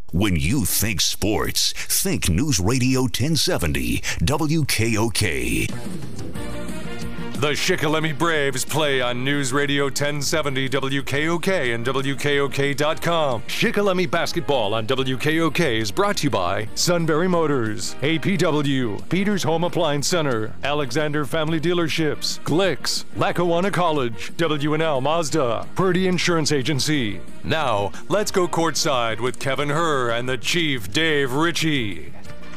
When you think sports, think News Radio 1070 WKOK. The Shikellamy Braves play on News Radio 1070 WKOK and WKOK.com. Shikellamy Basketball on WKOK is brought to you by Sunbury Motors, APW, Peters Home Appliance Center, Alexander Family Dealerships, Glicks, Lackawanna College, WNL Mazda, Purdy Insurance Agency. Now, let's go courtside with Kevin Herr and the Chief Dave Ritchie.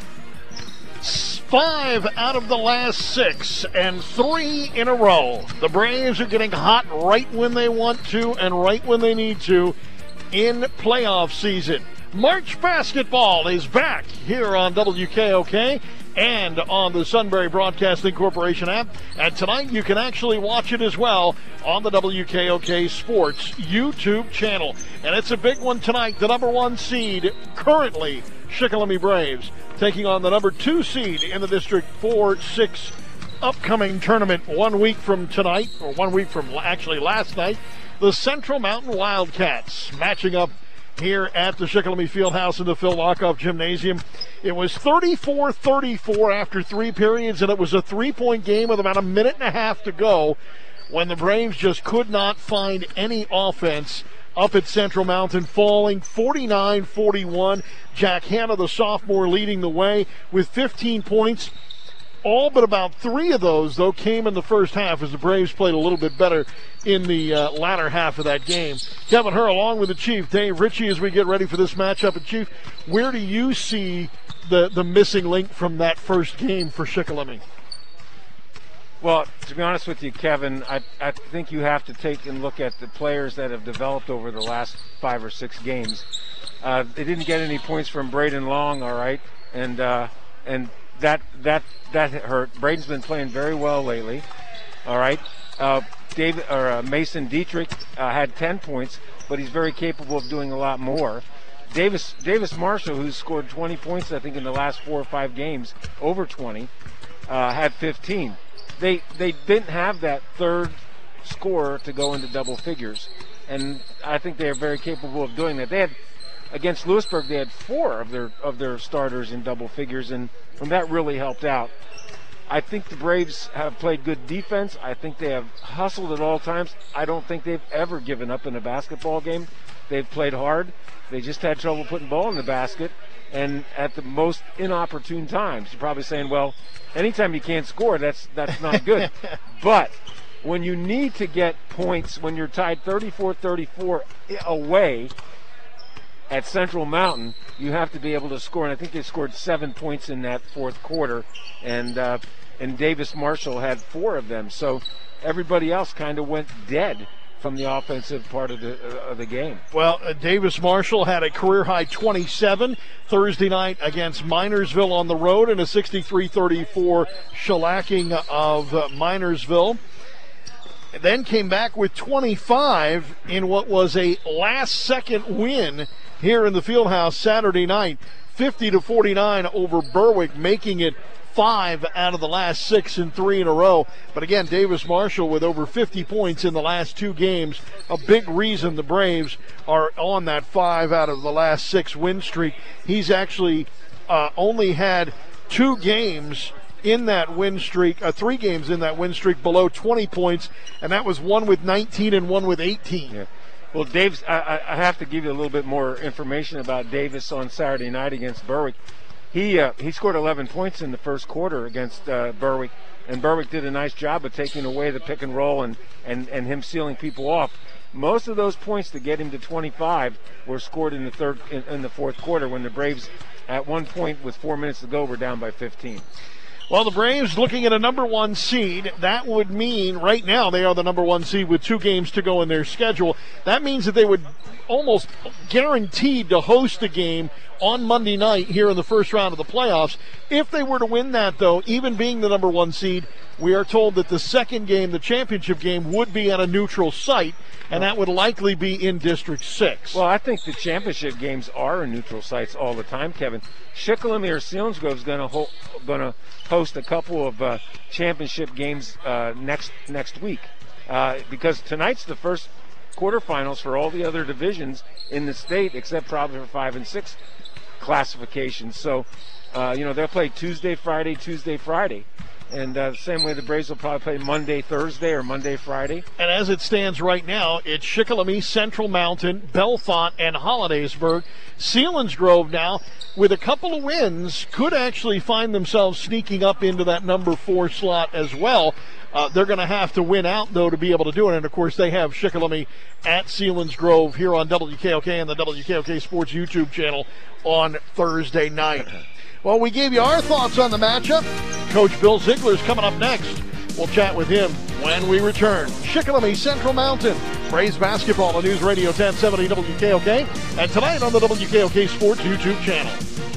5 out of the last 6 and 3 in a row. The Braves are getting hot right when they want to and right when they need to in playoff season. March basketball is back here on WKOK and on the Sunbury Broadcasting Corporation app. And tonight you can actually watch it as well on the WKOK Sports YouTube channel. And it's a big one tonight. The number 1 seed currently, Shikellamy Braves, taking on the number 2 seed in the District 4-6 upcoming tournament 1 week from tonight, or 1 week from actually last night, the Central Mountain Wildcats matching up here at the Shikellamy Fieldhouse in the Phil Lockoff Gymnasium. It was 34-34 after 3 periods, and it was a 3-point game with about a minute and a half to go when the Braves just could not find any offense up at Central Mountain, falling 49-41. Jack Hanna, the sophomore, leading the way with 15 points. All but about 3 of those, though, came in the first half as the Braves played a little bit better in the latter half of that game. Kevin Herr along with the Chief, Dave Ritchie, as we get ready for this matchup. And, Chief, where do you see the missing link from that first game for Shikellamy? Well, to be honest with you, Kevin, I think you have to take and look at the players that have developed over the last 5 or 6 games. They didn't get any points from Braden Long, all right, and that hurt. Braden's been playing very well lately, all right. Mason Dietrich had 10 points, but he's very capable of doing a lot more. Davis Marshall, who's scored 20 points, I think, in the last 4 or 5 games, over 20, had 15. They didn't have that third scorer to go into double figures, and I think they are very capable of doing that. They had, against Lewisburg, they had 4 of their starters in double figures, and that really helped out. I think the Braves have played good defense. I think they have hustled at all times. I don't think they've ever given up in a basketball game. They've played hard. They just had trouble putting the ball in the basket, and at the most inopportune times. You're probably saying, well, anytime you can't score, that's not good. But when you need to get points, when you're tied 34-34 away at Central Mountain, you have to be able to score. And I think they scored 7 points in that fourth quarter, and Davis Marshall had 4 of them. So everybody else kind of went dead from the offensive part of the game. Well, Davis Marshall had a career-high 27 Thursday night against Minersville on the road in a 63-34 shellacking of Minersville. Then came back with 25 in what was a last-second win here in the Fieldhouse Saturday night, 50-49 over Berwick, making it 5 out of the last 6 and 3 in a row. But again, Davis Marshall with over 50 points in the last 2 games, a big reason the Braves are on that 5 out of the last 6 win streak. He's actually only had 2 games in that win streak, 3 games in that win streak below 20 points, and that was one with 19 and one with 18. Yeah. Well, Dave's, I have to give you a little bit more information about Davis on Saturday night against Berwick. He scored 11 points in the first quarter against Berwick, and Berwick did a nice job of taking away the pick and roll and him sealing people off. Most of those points to get him to 25 were scored in the fourth quarter when the Braves, at one point with 4 minutes to go, were down by 15. Well, the Braves looking at a number 1 seed. That would mean right now they are the number 1 seed with 2 games to go in their schedule. That means that they would almost guaranteed to host a game on Monday night here in the first round of the playoffs. If they were to win that, though, even being the number 1 seed, we are told that the second game, the championship game, would be at a neutral site, and that would likely be in District 6. Well, I think the championship games are in neutral sites all the time, Kevin. Shikellamy or Selinsgrove is going to host a couple of championship games next week because tonight's the first quarterfinals for all the other divisions in the state, except probably for 5 and 6 classifications. So, they'll play Tuesday, Friday, and the same way the Braves will probably play Monday, Thursday, or Monday, Friday. And as it stands right now, it's Shikellamy, Central Mountain, Bellefonte, and Hollidaysburg. Selinsgrove now, with a couple of wins, could actually find themselves sneaking up into that number 4 slot as well. They're going to have to win out, though, to be able to do it. And, of course, they have Shikellamy at Selinsgrove here on WKOK and the WKOK Sports YouTube channel on Thursday night. Well, we gave you our thoughts on the matchup. Coach Bill Ziegler's coming up next. We'll chat with him when we return. Shikellamy, Central Mountain, Braves basketball on News Radio 1070 WKOK, and tonight on the WKOK Sports YouTube channel.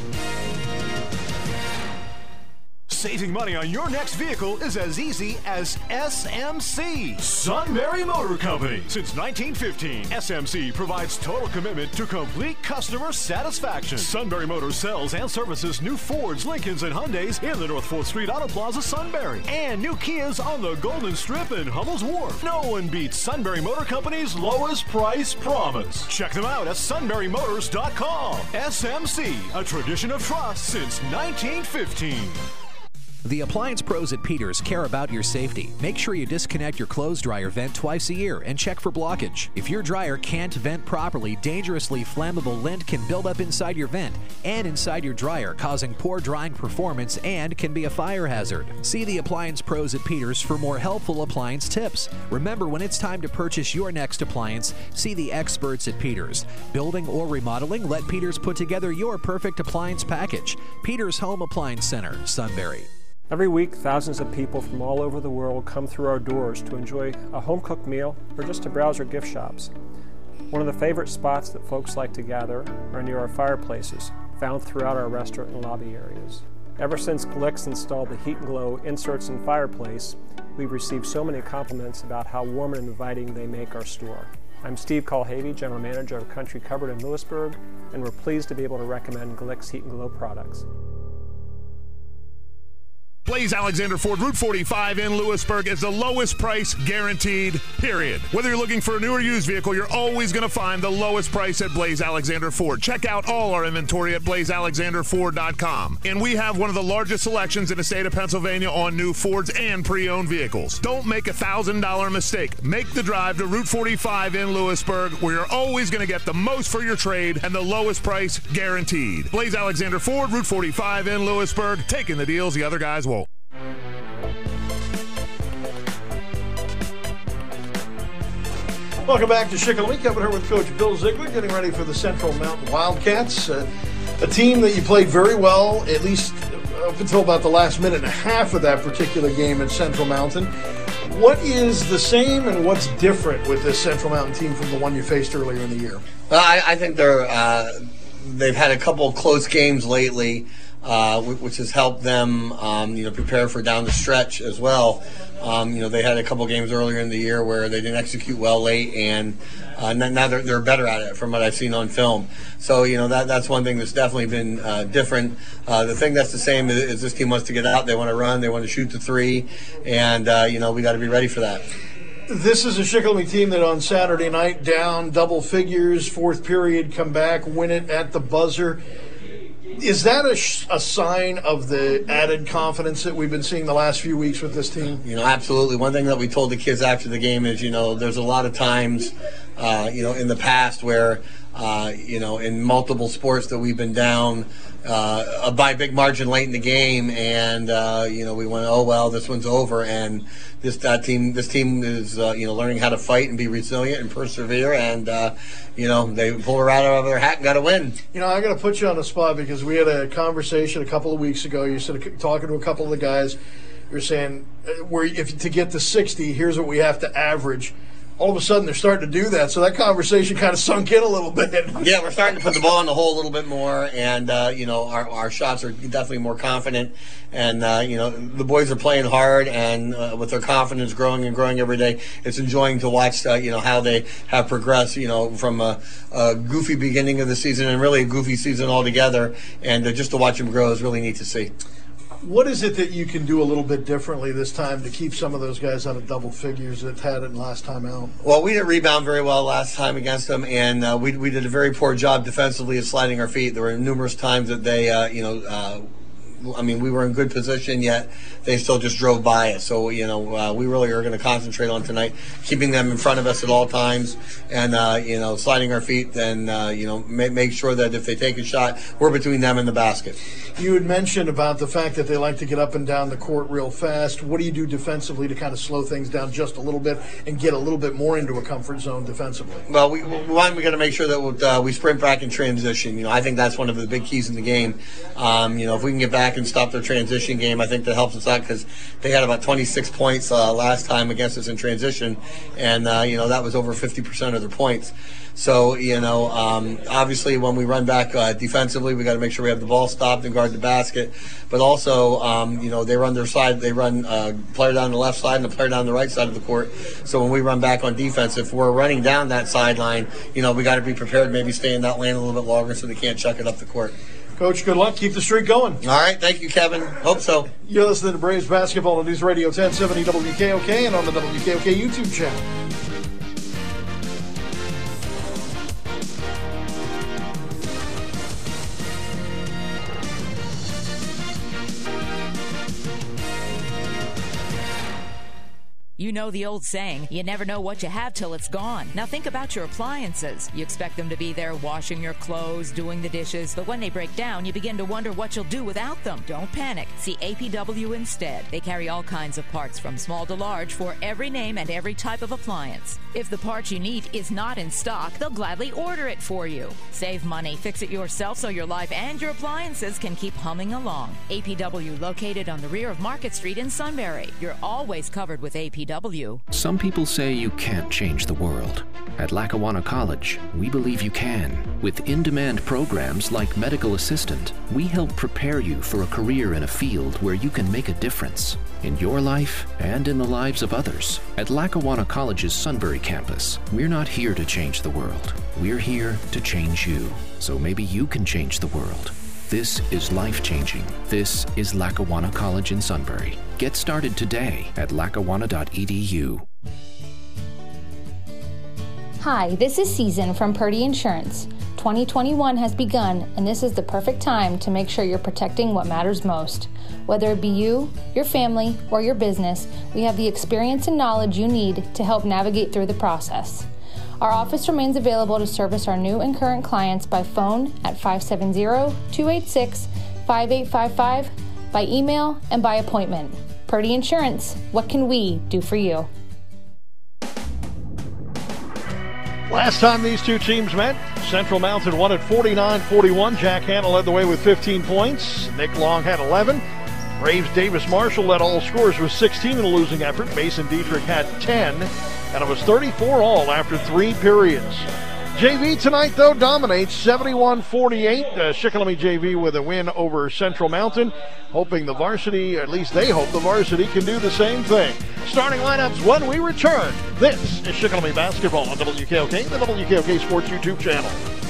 Saving money on your next vehicle is as easy as SMC, Sunbury Motor Company. Since 1915, SMC provides total commitment to complete customer satisfaction. Sunbury Motors sells and services new Fords, Lincolns, and Hyundais in the North 4th Street Auto Plaza, Sunbury, and new Kias on the Golden Strip and Hummel's Wharf. No one beats Sunbury Motor Company's lowest price promise. Check them out at sunburymotors.com. SMC, a tradition of trust since 1915. The appliance pros at Peters care about your safety. Make sure you disconnect your clothes dryer vent twice a year and check for blockage. If your dryer can't vent properly, dangerously flammable lint can build up inside your vent and inside your dryer, causing poor drying performance and can be a fire hazard. See the appliance pros at Peters for more helpful appliance tips. Remember, when it's time to purchase your next appliance, see the experts at Peters. Building or remodeling, let Peters put together your perfect appliance package. Peters Home Appliance Center, Sunbury. Every week, thousands of people from all over the world come through our doors to enjoy a home-cooked meal or just to browse our gift shops. One of the favorite spots that folks like to gather are near our fireplaces, found throughout our restaurant and lobby areas. Ever since Glicks installed the Heat and Glow inserts and fireplace, we've received so many compliments about how warm and inviting they make our store. I'm Steve Colhavy, General Manager of Country Cupboard in Lewisburg, and we're pleased to be able to recommend Glicks Heat and Glow products. Blaze Alexander Ford, Route 45 in Lewisburg is the lowest price guaranteed, period. Whether you're looking for a new or used vehicle, you're always going to find the lowest price at Blaze Alexander Ford. Check out all our inventory at blazealexanderford.com. And we have one of the largest selections in the state of Pennsylvania on new Fords and pre-owned vehicles. Don't make a $1,000 mistake. Make the drive to Route 45 in Lewisburg, where you're always going to get the most for your trade and the lowest price guaranteed. Blaze Alexander Ford, Route 45 in Lewisburg, taking the deals the other guys won't. Welcome back to Shikellamy. Coming here with Coach Bill Ziegler, getting ready for the Central Mountain Wildcats, a team that you played very well, at least up until about the last minute and a half of that particular game at Central Mountain. What is the same and what's different with this Central Mountain team from the one you faced earlier in the year? Well, I think they've had a couple of close games lately, which has helped them, prepare for down the stretch as well. They had a couple games earlier in the year where they didn't execute well late, and now they're better at it from what I've seen on film. So, that's one thing that's definitely been different. The thing that's the same is this team wants to get out. They want to run. They want to shoot the three, and, we got to be ready for that. This is a Shikellamy team that on Saturday night, down double figures, fourth period, come back, win it at the buzzer. Is that a sign of the added confidence that we've been seeing the last few weeks with this team? Absolutely. One thing that we told the kids after the game is, there's a lot of times, in the past where, in multiple sports that we've been down by a big margin late in the game, and we went, oh well, this one's over, and this team is learning how to fight and be resilient and persevere, and they pulled her out of their hat and got a win. I got to put you on the spot because we had a conversation a couple of weeks ago. You said, talking to a couple of the guys, you're saying, if to get to 60, here's what we have to average. All of a sudden, they're starting to do that. So that conversation kind of sunk in a little bit. Yeah, we're starting to put the ball in the hole a little bit more, and our shots are definitely more confident. And the boys are playing hard, and with their confidence growing and growing every day, it's enjoying to watch how they have progressed. From a goofy beginning of the season and really a goofy season altogether, and just to watch them grow is really neat to see. What is it that you can do a little bit differently this time to keep some of those guys out of double figures that had it last time out? Well, we didn't rebound very well last time against them, and we did a very poor job defensively of sliding our feet. There were numerous times that they, we were in good position, yet they still just drove by us. So, we really are going to concentrate on tonight, keeping them in front of us at all times and, sliding our feet and, make sure that if they take a shot, we're between them and the basket. You had mentioned about the fact that they like to get up and down the court real fast. What do you do defensively to kind of slow things down just a little bit and get a little bit more into a comfort zone defensively? Well, we got to make sure that we sprint back in transition. I think that's one of the big keys in the game. If we can get back and stop their transition game, I think that helps us out because they had about 26 points last time against us in transition, and that was over 50% of their points. So, obviously when we run back defensively, we got to make sure we have the ball stopped and guard the basket. But also, they run their side. They run a player down the left side and a player down the right side of the court. So when we run back on defense, if we're running down that sideline, we got to be prepared, maybe stay in that lane a little bit longer so they can't chuck it up the court. Coach, good luck. Keep the streak going. All right. Thank you, Kevin. Hope so. You're listening to Braves Basketball on News Radio 1070 WKOK and on the WKOK YouTube channel. You know the old saying, you never know what you have till it's gone. Now think about your appliances. You expect them to be there washing your clothes, doing the dishes, but when they break down, you begin to wonder what you'll do without them. Don't panic. See APW instead. They carry all kinds of parts from small to large for every name and every type of appliance. If the part you need is not in stock, they'll gladly order it for you. Save money, fix it yourself so your life and your appliances can keep humming along. APW located on the rear of Market Street in Sunbury. You're always covered with APW. Some people say you can't change the world. At Lackawanna College, we believe you can. With in-demand programs like Medical Assistant, we help prepare you for a career in a field where you can make a difference in your life and in the lives of others. At Lackawanna College's Sunbury campus, we're not here to change the world. We're here to change you. So maybe you can change the world. This is life-changing. This is Lackawanna College in Sunbury. Get started today at lackawanna.edu. Hi, this is Season from Purdy Insurance. 2021 has begun, and this is the perfect time to make sure you're protecting what matters most. Whether it be you, your family, or your business, we have the experience and knowledge you need to help navigate through the process. Our office remains available to service our new and current clients by phone at 570-286-5855, by email, and by appointment. Purdy Insurance, what can we do for you? Last time these two teams met, Central Mountain won at 49-41. Jack Hanna led the way with 15 points. Nick Long had 11. Braves Davis Marshall led all scorers with 16 in a losing effort. Mason Dietrich had 10, and it was 34 all after 3 periods. JV tonight, though, dominates 71-48. Shikellamy JV with a win over Central Mountain, hoping the varsity, at least they hope the varsity, can do the same thing. Starting lineups when we return. This is Shikellamy Basketball on WKOK, the WKOK Sports YouTube channel.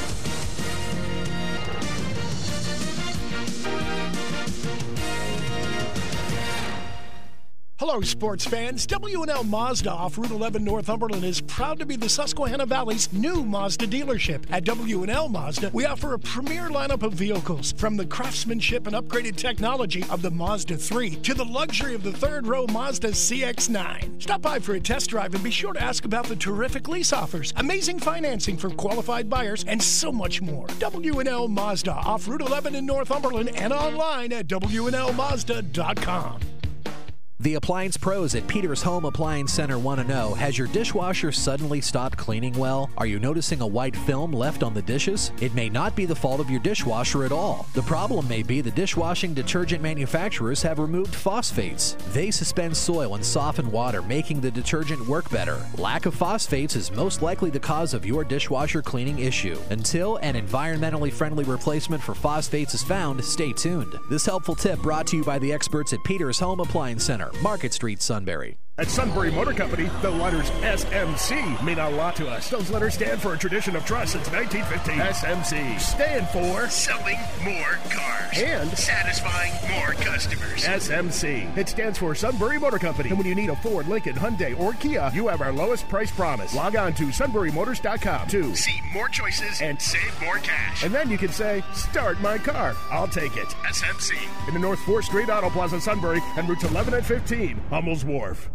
Hello, sports fans. W&L Mazda off Route 11 Northumberland is proud to be the Susquehanna Valley's new Mazda dealership. At W&L Mazda, we offer a premier lineup of vehicles, from the craftsmanship and upgraded technology of the Mazda 3 to the luxury of the third-row Mazda CX-9. Stop by for a test drive and be sure to ask about the terrific lease offers, amazing financing for qualified buyers, and so much more. W&L Mazda off Route 11 in Northumberland and online at WNLMazda.com. The Appliance Pros at Peters Home Appliance Center want to know, has your dishwasher suddenly stopped cleaning well? Are you noticing a white film left on the dishes? It may not be the fault of your dishwasher at all. The problem may be the dishwashing detergent manufacturers have removed phosphates. They suspend soil and soften water, making the detergent work better. Lack of phosphates is most likely the cause of your dishwasher cleaning issue. Until an environmentally friendly replacement for phosphates is found, stay tuned. This helpful tip brought to you by the experts at Peters Home Appliance Center, Market Street, Sunbury. At Sunbury Motor Company, the letters SMC mean a lot to us. Those letters stand for a tradition of trust since 1915. SMC stand for selling more cars and satisfying more customers. SMC. It stands for Sunbury Motor Company. And when you need a Ford, Lincoln, Hyundai, or Kia, you have our lowest price promise. Log on to sunburymotors.com to see more choices and save more cash. And then you can say, start my car. I'll take it. SMC. In the North 4th Street Auto Plaza, Sunbury, and routes 11 and 15, Hummel's Wharf.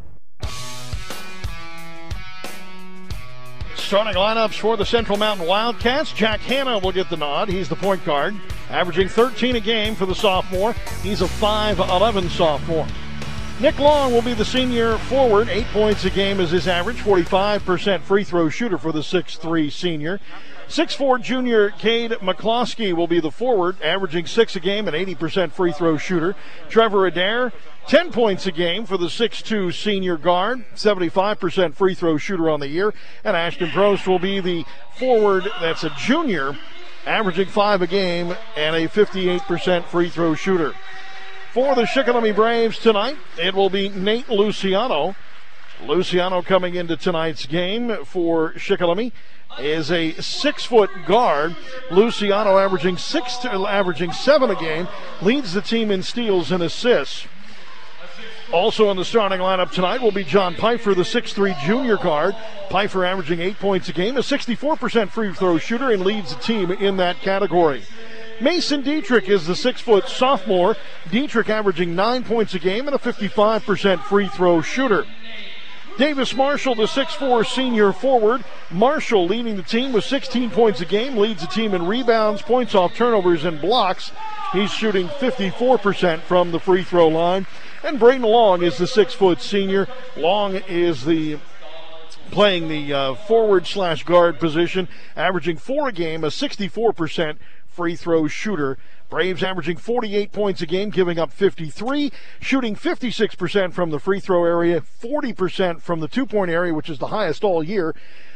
Starting lineups for the Central Mountain Wildcats. Jack Hanna will get the nod. He's the point guard, averaging 13 a game for the sophomore. He's a 5'11 sophomore. Nick Long will be the senior forward. 8 points a game is his average. 45% free throw shooter for the 6'3 senior. 6'4 junior Cade McCloskey will be the forward, averaging 6 a game and 80% free throw shooter. Trevor Adair, 10 points a game for the 6'2 senior guard, 75% free throw shooter on the year. And Ashton Prost will be the forward that's a junior, averaging 5 a game and a 58% free throw shooter. For the Shikellamy Braves tonight, it will be Nate Luciano. Luciano coming into tonight's game for Shikellamy is a 6-foot guard. Luciano averaging 7 a game, leads the team in steals and assists. Also in the starting lineup tonight will be John Pfeiffer, the 6'3 junior guard. Pfeiffer averaging 8 points a game, a 64% free throw shooter, and leads the team in that category. Mason Dietrich is the 6-foot sophomore. Dietrich averaging 9 points a game and a 55% free throw shooter. Davis Marshall, the 6'4 senior forward. Marshall leading the team with 16 points a game, leads the team in rebounds, points off turnovers, and blocks. He's shooting 54% from the free throw line. And Braden Long is the 6-foot senior. Long is playing the forward/guard position, averaging 4 a game, a 64% free throw shooter. Braves averaging 48 points a game, giving up 53, shooting 56% from the free throw area, 40% from the 2-point area, which is the highest all year,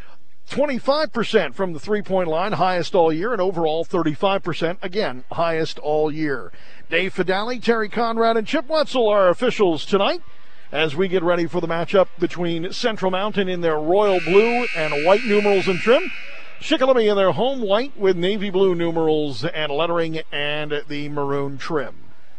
25% from the 3-point line, highest all year, and overall 35%, again, highest all year. Dave Fidali, Terry Conrad, and Chip Wetzel are officials tonight as we get ready for the matchup between Central Mountain in their royal blue and white numerals and trim, Shikellamy in their home white with navy blue numerals and lettering and the maroon trim.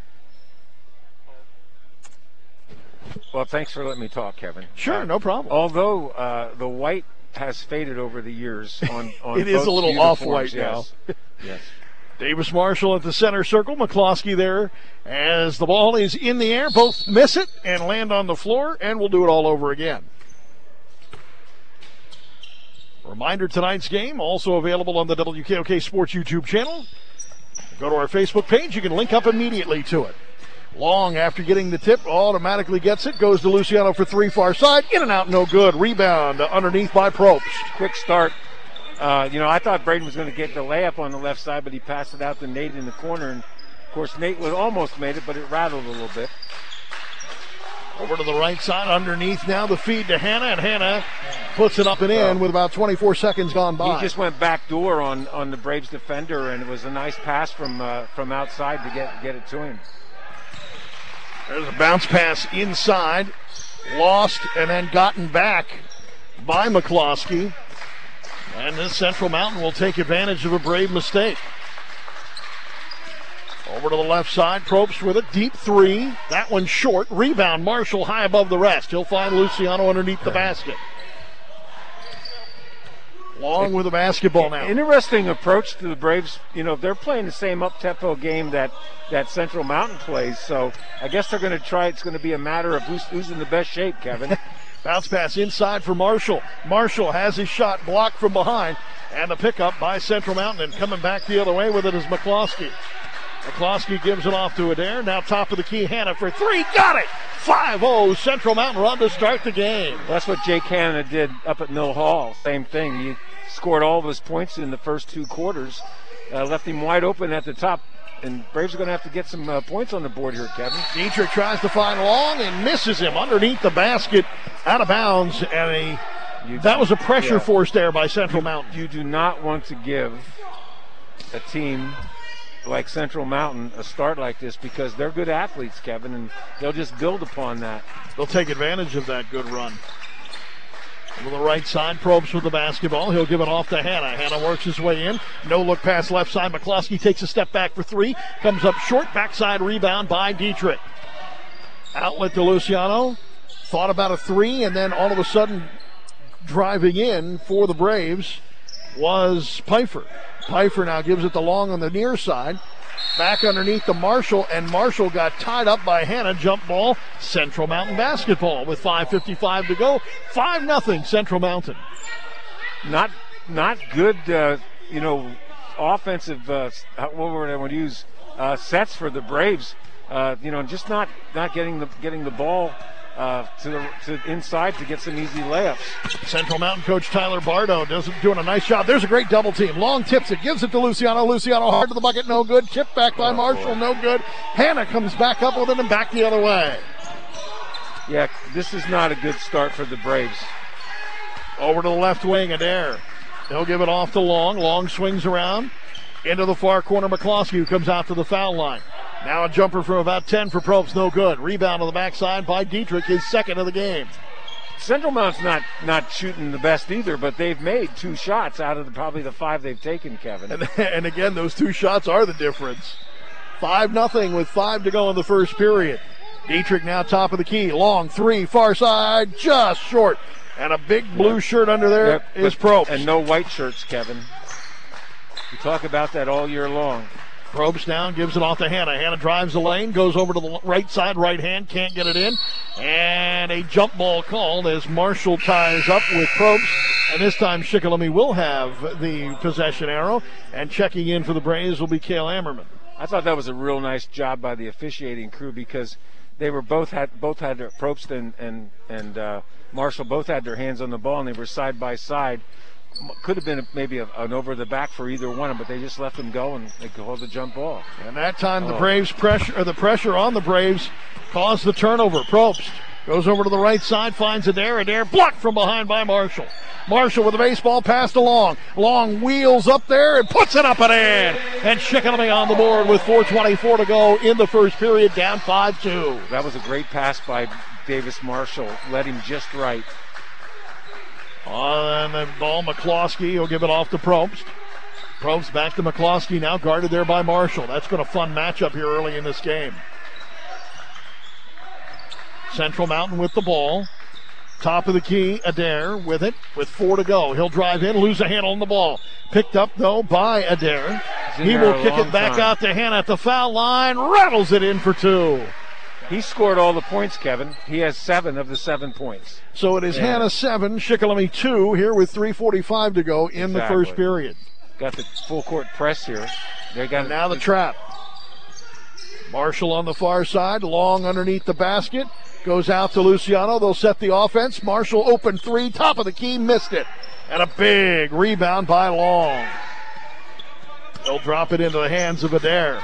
Well, thanks for letting me talk, Kevin. Sure, no problem. Although the white has faded over the years on it is a little off-white now. Yes. Davis Marshall at the center circle. McCloskey there as the ball is in the air. Both miss it and land on the floor, and we'll do it all over again. Reminder, tonight's game also available on the WKOK Sports YouTube channel. Go to our Facebook page. You can link up immediately to it. Long, after getting the tip, automatically gets it. Goes to Luciano for 3, far side. In and out, no good. Rebound underneath by Probst. Quick start. I thought Braden was going to get the layup on the left side, but he passed it out to Nate in the corner. And, of course, Nate almost made it, but it rattled a little bit. Over to the right side, underneath now, the feed to Hanna, and Hanna puts it up and in with about 24 seconds gone by. He just went back door on the Braves defender, and it was a nice pass from outside to get it to him. There's a bounce pass inside, lost and then gotten back by McCloskey. And this Central Mountain will take advantage of a Brave mistake. Over to the left side, Probst with a deep 3. That one short. Rebound, Marshall high above the rest. He'll find Luciano underneath the basket. Long with the basketball now. Interesting approach to the Braves. They're playing the same up-tempo game that Central Mountain plays, so I guess they're going to try. It's going to be a matter of who's in the best shape, Kevin. Bounce pass inside for Marshall. Marshall has his shot blocked from behind, and the pickup by Central Mountain, and coming back the other way with it is McCloskey. McCloskey gives it off to Adair. Now top of the key, Hanna for 3. Got it! 5-0, Central Mountain run to start the game. That's what Jake Hanna did up at Mill Hall. Same thing. He scored all of his points in the first 2 quarters. Left him wide open at the top. And Braves are going to have to get some points on the board here, Kevin. Dietrich tries to find Long and misses him underneath the basket, out of bounds. And that was a pressure force there by Central Mountain. You do not want to give a team like Central Mountain a start like this because they're good athletes, Kevin, and they'll just build upon that. They'll take advantage of that good run. To the right side, Probst with the basketball. He'll give it off to Hanna. Hanna works his way in. No look pass left side. McCloskey takes a step back for three. Comes up short. Backside rebound by Dietrich. Outlet to Luciano. Thought about a three, and then all of a sudden driving in for the Braves was Pfeiffer. Pfeiffer now gives it the long on the near side. Back underneath to Marshall, and Marshall got tied up by Hanna. Jump ball, Central Mountain basketball with 5:55 to go. 5-0 Central Mountain. Not good, offensive, what word I want to use, sets for the Braves. Just not getting the ball to inside to get some easy layups. Central Mountain coach Tyler Bardo doing a nice job. There's a great double team. Long tips it, gives it to Luciano. Luciano hard to the bucket, no good. Chip back by Marshall, no good. Hanna comes back up with it and back the other way. Yeah, this is not a good start for the Braves. Over to the left wing, Adair. He'll give it off to Long. Long swings around into the far corner. McCloskey, who comes out to the foul line. Now a jumper from about 10 for Probst, no good. Rebound on the backside by Dietrich, his second of the game. Central Mountain's not shooting the best either, but they've made 2 shots out of probably the 5 they've taken, Kevin. And again, those 2 shots are the difference. 5-0 with 5 to go in the first period. Dietrich now top of the key. Long three, far side, just short. And a big blue shirt under there is Probst. And no white shirts, Kevin. We talk about that all year long. Probst now gives it off to Hanna. Hanna drives the lane, goes over to the right side, right hand, can't get it in. And a jump ball called as Marshall ties up with Probst. And this time Shikellamy will have the possession arrow. And checking in for the Braves will be Cale Ammerman. I thought that was a real nice job by the officiating crew because they were both had their Probst and Marshall both had their hands on the ball and they were side by side. Could have been maybe an over the back for either one, but they just let them go and they called the jump ball. And that time the Braves the pressure on the Braves caused the turnover. Probst goes over to the right side, finds Adair. Adair blocked from behind by Marshall. Marshall with the baseball passed along. Long wheels up there and puts it up and in. And Shikellamy on the board with 4:24 to go in the first period, down 5-2. That was a great pass by Davis Marshall. Led him just right. On the ball, McCloskey will give it off to Probst. Probst back to McCloskey, now guarded there by Marshall. That's been a fun matchup here early in this game. Central Mountain with the ball. Top of the key, Adair with it, with 4 to go. He'll drive in, lose a handle on the ball. Picked up, though, by Adair. He will kick it back out to Hanna at the foul line, rattles it in for 2. He scored all the points, Kevin. He has 7 of the 7 points. So it is Hanna 7, Shikellamy 2 here with 3:45 to go in the first period. Got the full court press here. They got now the trap. Marshall on the far side, Long underneath the basket. Goes out to Luciano. They'll set the offense. Marshall open 3, top of the key, missed it. And a big rebound by Long. They'll drop it into the hands of Adair.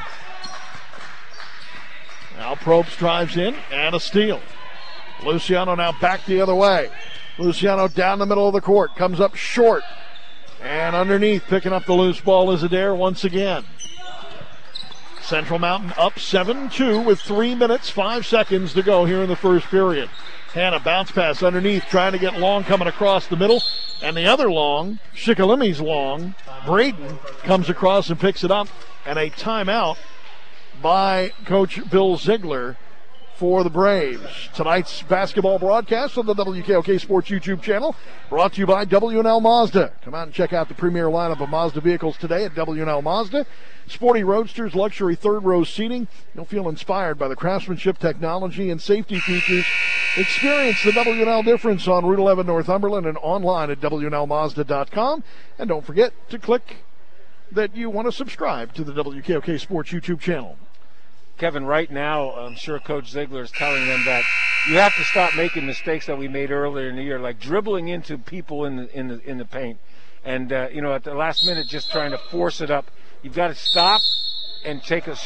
Now Probst drives in and a steal. Luciano now back the other way. Luciano down the middle of the court. Comes up short. And underneath, picking up the loose ball is Adair once again. Central Mountain up 7-2 with 3 minutes, 5 seconds to go here in the first period. Hanna bounce pass underneath, trying to get Long coming across the middle. And the other Long, Shikelamy's Long, Braden comes across and picks it up. And a timeout by Coach Bill Ziegler for the Braves. Tonight's basketball broadcast on the WKOK Sports YouTube channel, brought to you by W&L Mazda. Come out and check out the premier lineup of Mazda vehicles today at W&L Mazda. Sporty roadsters, luxury third-row seating. You'll feel inspired by the craftsmanship, technology, and safety features. Experience the W&L difference on Route 11 Northumberland and online at WNLMazda.com. And don't forget to click that you want to subscribe to the WKOK Sports YouTube channel. Kevin, right now, I'm sure Coach Ziegler is telling them that you have to stop making mistakes that we made earlier in the year, like dribbling into people in the paint, and at the last minute just trying to force it up. You've got to stop and take a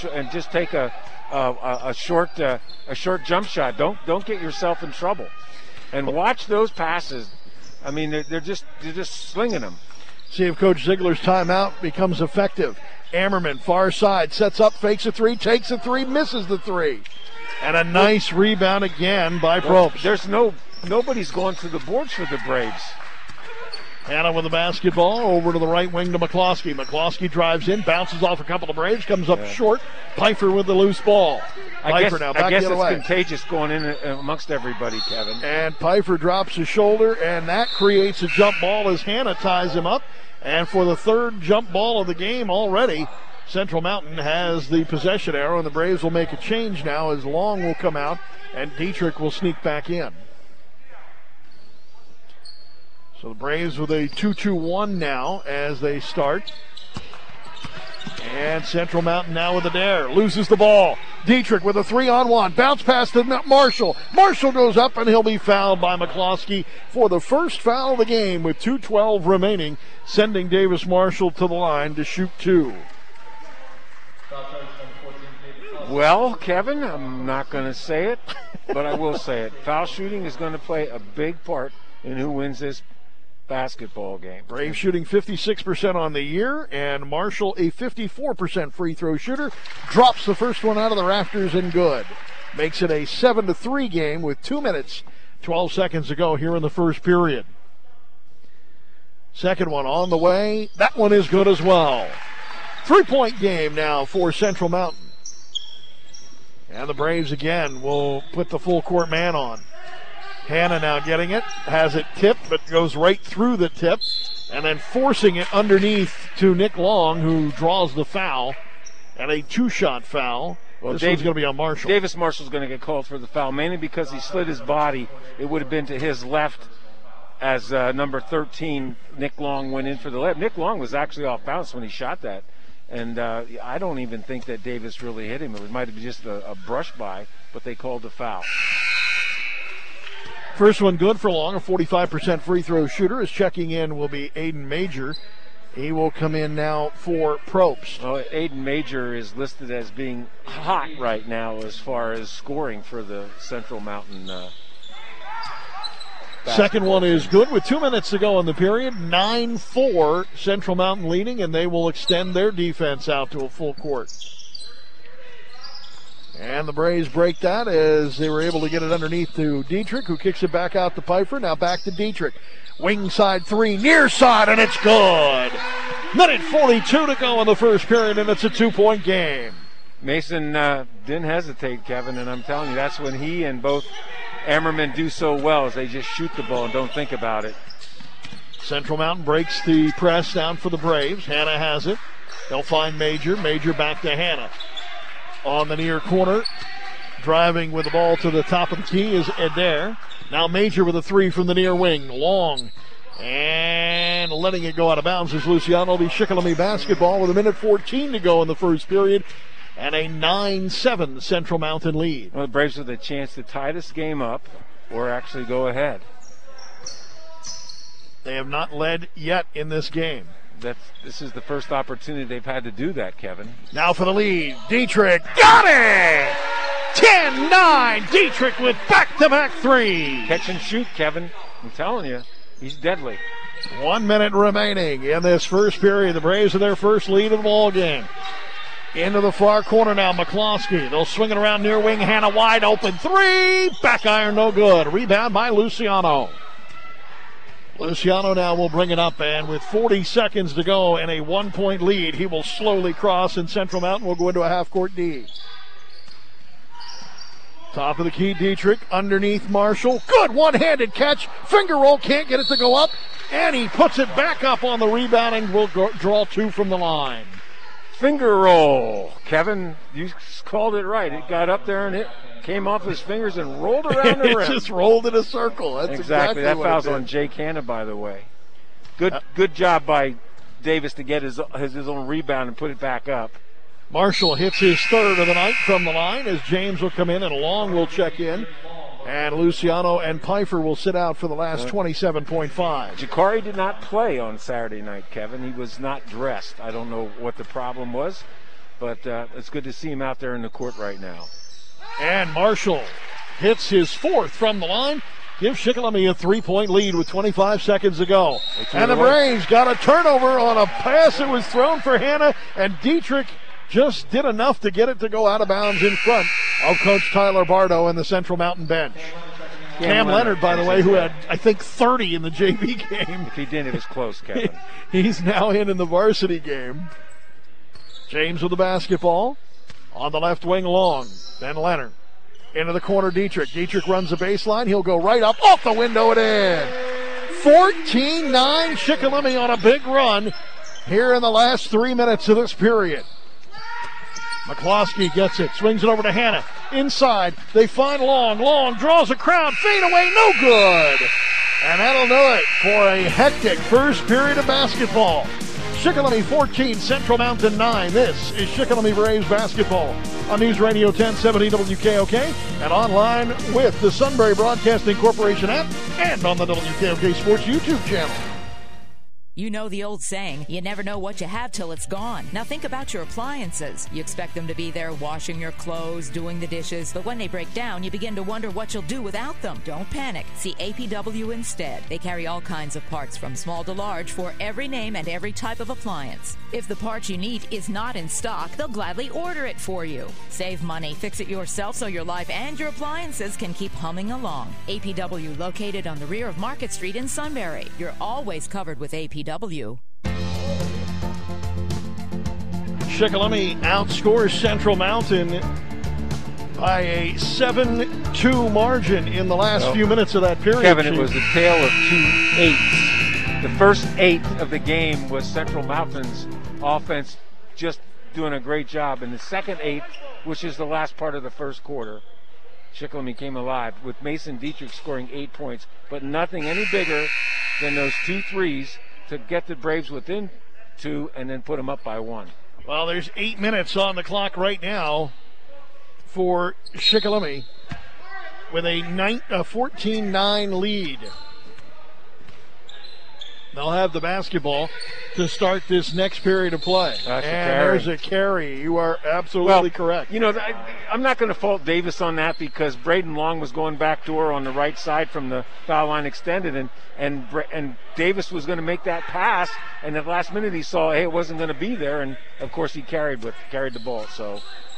short jump shot. Don't get yourself in trouble, and watch those passes. I mean, they're just slinging them. See if Coach Ziegler's timeout becomes effective. Ammerman, far side, sets up, fakes a three, takes a three, misses the three. And a nice rebound again by Probst. There's nobody's going to the boards for the Braves. Hannah with the basketball over to the right wing to McCloskey. McCloskey drives in, bounces off a couple of Braves, comes up short. Pfeiffer with the loose ball. I guess the other way. it's contagious going in amongst everybody, Kevin. And Pfeiffer drops his shoulder, and that creates a jump ball as Hannah ties him up. And for the third jump ball of the game already, Central Mountain has the possession arrow, and the Braves will make a change now as Long will come out and Dietrich will sneak back in. So the Braves with a 2-2-1 now as they start. And Central Mountain now with a dare. Loses the ball. Dietrich with a 3-on-1. Bounce pass to Marshall. Marshall goes up and he'll be fouled by McCloskey for the first foul of the game with 2:12 remaining, sending Davis Marshall to the line to shoot two. Well, Kevin, I'm not going to say it, but I will say it. Foul shooting is going to play a big part in who wins this basketball game. Braves shooting 56% on the year, and Marshall, a 54% free throw shooter, drops the first one out of the rafters and good. Makes it a 7-3 game with 2 minutes, 12 seconds to go here in the first period. Second one on the way. That one is good as well. 3-point game now for Central Mountain. And the Braves again will put the full court man on. Hannah now getting it, has it tipped, but goes right through the tip, and then forcing it underneath to Nick Long, who draws the foul, and a two-shot foul. Well, this one's going to be on Marshall. Davis Marshall's going to get called for the foul, mainly because he slid his body. It would have been to his left as number 13, Nick Long, went in for the left. Nick Long was actually off balance when he shot that, and I don't even think that Davis really hit him. It might have been just a brush by, but they called the foul. First one good for Long, a 45% free throw shooter. As checking in will be Aiden Major. He will come in now for Probst. Well, Aiden Major is listed as being hot right now as far as scoring for the Central Mountain. Second one is good with 2 minutes to go in the period. 9-4, Central Mountain leading, and they will extend their defense out to a full court. And the Braves break that as they were able to get it underneath to Dietrich, who kicks it back out to Pfeiffer. Now back to Dietrich. Wing side three, near side, and it's good. Minute 42 to go in the first period, and it's a 2-point game. Mason didn't hesitate, Kevin, and I'm telling you, that's when he and both Ammerman do so well, as they just shoot the ball and don't think about it. Central Mountain breaks the press down for the Braves. Hannah has it. They'll find Major. Major back to Hannah. On the near corner, driving with the ball to the top of the key is Adair. Now Major with a three from the near wing. Long. And letting it go out of bounds is Luciano. The Shikellamy basketball with a minute 14 to go in the first period. And a 9-7 Central Mountain lead. Well, the Braves with a chance to tie this game up or actually go ahead. They have not led yet in this game. This is the first opportunity they've had to do that, Kevin. Now for the lead. Dietrich got it! 10-9. Dietrich with back-to-back three. Catch and shoot, Kevin. I'm telling you, he's deadly. 1 minute remaining in this first period. The Braves have their first lead of the ball game. Into the far corner now, McCloskey. They'll swing it around near wing. Hannah wide open three. Back iron, no good. Rebound by Luciano. Luciano now will bring it up, and with 40 seconds to go and a 1-point lead, he will slowly cross, and Central Mountain will go into a half-court D. Top of the key, Dietrich, underneath Marshall. Good one-handed catch. Finger roll, can't get it to go up, and he puts it back up on the rebound and will draw two from the line. Finger roll. Kevin, you called it right. It got up there and it came off his fingers and rolled around the rim. It just rolled in a circle. That's exactly that what foul's on Jake Hanna, by the way. Good job by Davis to get his own rebound and put it back up. Marshall hits his third of the night from the line as James will come in and Long will check in. And Luciano and Pfeiffer will sit out for the last 27.5. Jakari did not play on Saturday night, Kevin. He was not dressed. I don't know what the problem was, but it's good to see him out there in the court right now. And Marshall hits his fourth from the line. Give Shikellamy a 3-point lead with 25 seconds to go. And the Braves got a turnover on a pass that was thrown for Hannah, and Dietrich just did enough to get it to go out of bounds in front of Coach Tyler Bardo and the Central Mountain bench. Cam Leonard, by the way, who had, I think, 30 in the JV game. If he didn't, it was close, Kevin. He's now in the varsity game. James with the basketball. On the left wing, Long. Then Leonard. Into the corner, Dietrich. Dietrich runs the baseline. He'll go right up, off the window and in. 14-9, Shikellamy on a big run here in the last 3 minutes of this period. McCloskey gets it, swings it over to Hannah. Inside, they find Long. Long draws a crowd, fade away, no good. And that'll do it for a hectic first period of basketball. Shikellamy 14, Central Mountain 9. This is Shikellamy Braves basketball on News Radio 1070 WKOK and online with the Sunbury Broadcasting Corporation app and on the WKOK Sports YouTube channel. You know the old saying, you never know what you have till it's gone. Now think about your appliances. You expect them to be there washing your clothes, doing the dishes, but when they break down, you begin to wonder what you'll do without them. Don't panic. See APW instead. They carry all kinds of parts from small to large for every name and every type of appliance. If the part you need is not in stock, they'll gladly order it for you. Save money, fix it yourself so your life and your appliances can keep humming along. APW, located on the rear of Market Street in Sunbury. You're always covered with APW. Shikellamy outscores Central Mountain by a 7-2 margin in the last few minutes of that period. Kevin, it was a tale of 2 eights. The first 8 of the game was Central Mountain's offense just doing a great job. In the second 8, which is the last part of the first quarter, Shikellamy came alive with Mason Dietrich scoring 8 points, but nothing any bigger than those 2 threes to get the Braves within 2 and then put them up by 1. Well, there's 8 minutes on the clock right now for Shikellamy with a 14-9 lead. They'll have the basketball to start this next period of play. That's and there's a carry. You are absolutely correct. You know, I'm not going to fault Davis on that because Braden Long was going backdoor on the right side from the foul line extended, and Davis was going to make that pass, and at the last minute he saw, hey, it wasn't going to be there, and of course he carried the ball. So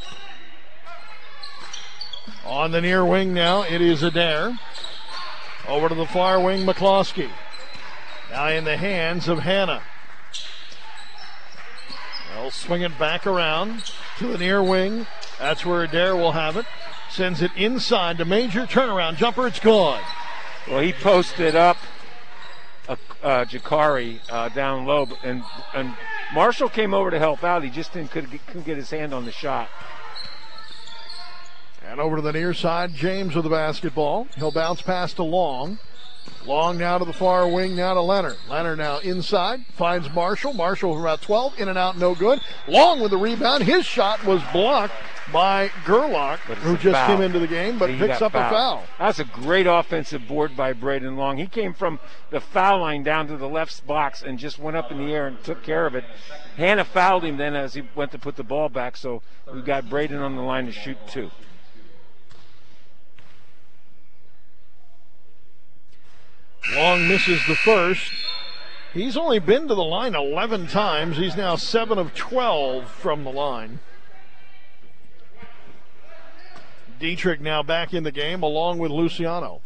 on the near wing now, it is Adair. Over to the far wing, McCloskey. Now in the hands of Hannah. They'll swing it back around to the near wing. That's where Adair will have it. Sends it inside to Major. Turnaround jumper. It's gone. Well, he posted up Jakari down low, and Marshall came over to help out. He just couldn't get his hand on the shot. And over to the near side, James with the basketball. He'll bounce past to Long. Long now to the far wing, now to Leonard. Leonard now inside, finds Marshall. Marshall from about 12, in and out, no good. Long with the rebound. His shot was blocked by Gerlach, who just came into the game, but picks up a foul. That's a great offensive board by Braden Long. He came from the foul line down to the left box and just went up in the air and took care of it. Hannah fouled him then as he went to put the ball back, so we've got Braden on the line to shoot 2. Long misses the first. He's only been to the line 11 times. He's now 7 of 12 from the line. Dietrich now back in the game along with Luciano.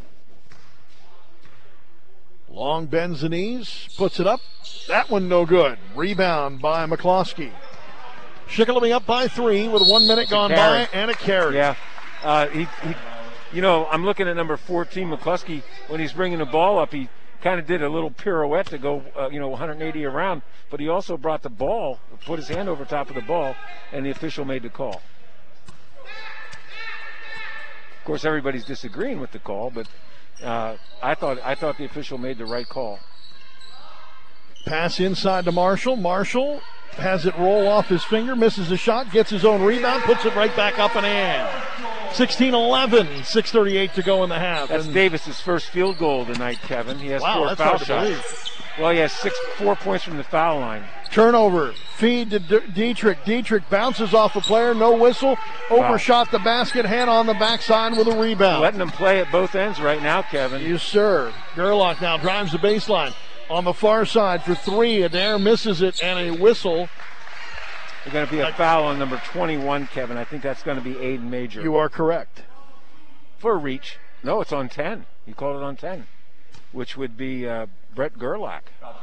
Long bends the knees, puts it up. That one no good. Rebound by McCloskey. Shikellamy up by 3 with 1 minute gone by and a carry. Yeah, you know, I'm looking at number 14, McCluskey. When he's bringing the ball up, he kind of did a little pirouette to go, 180 around. But he also brought the ball, put his hand over top of the ball, and the official made the call. Of course, everybody's disagreeing with the call, but I thought the official made the right call. Pass inside to Marshall. Marshall has it roll off his finger, misses the shot, gets his own rebound, puts it right back up and in. 16-11, 6:38 to go in the half. That's Davis's first field goal tonight, Kevin. He has 4 foul shots. Well, he has 4 points from the foul line. Turnover, feed to Dietrich. Dietrich bounces off a player, no whistle. Overshot the basket, hand on the backside with a rebound. Letting them play at both ends right now, Kevin. Yes, sir. Gerlach now drives the baseline. On the far side for three. Adair misses it, and a whistle. There's going to be a foul on number 21, Kevin. I think that's going to be Aiden Major. You are correct. For a reach. No, it's on 10. You called it on 10, which would be Brett Gerlach.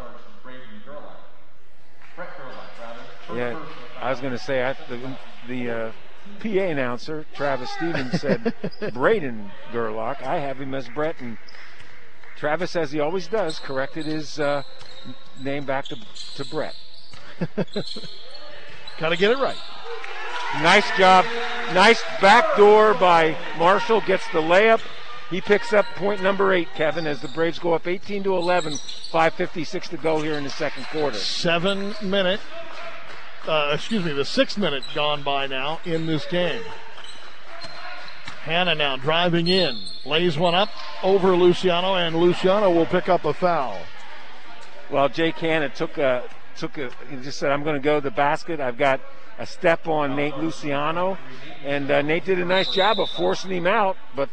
Yeah, I was going to say, the PA announcer, Travis Stevens, said Braden Gerlach. I have him as Brett, and Travis, as he always does, corrected his name back to Brett. Got to get it right. Nice job. Nice backdoor by Marshall. Gets the layup. He picks up point number 8, Kevin, as the Braves go up 18-11. 5:56 to go here in the second quarter. The 6 minute gone by now in this game. Hannah now driving in. Lays one up over Luciano, and Luciano will pick up a foul. Well, Jake Hanna he just said, I'm going to go to the basket. I've got a step on Nate Luciano, and Nate did a nice job of forcing him out, but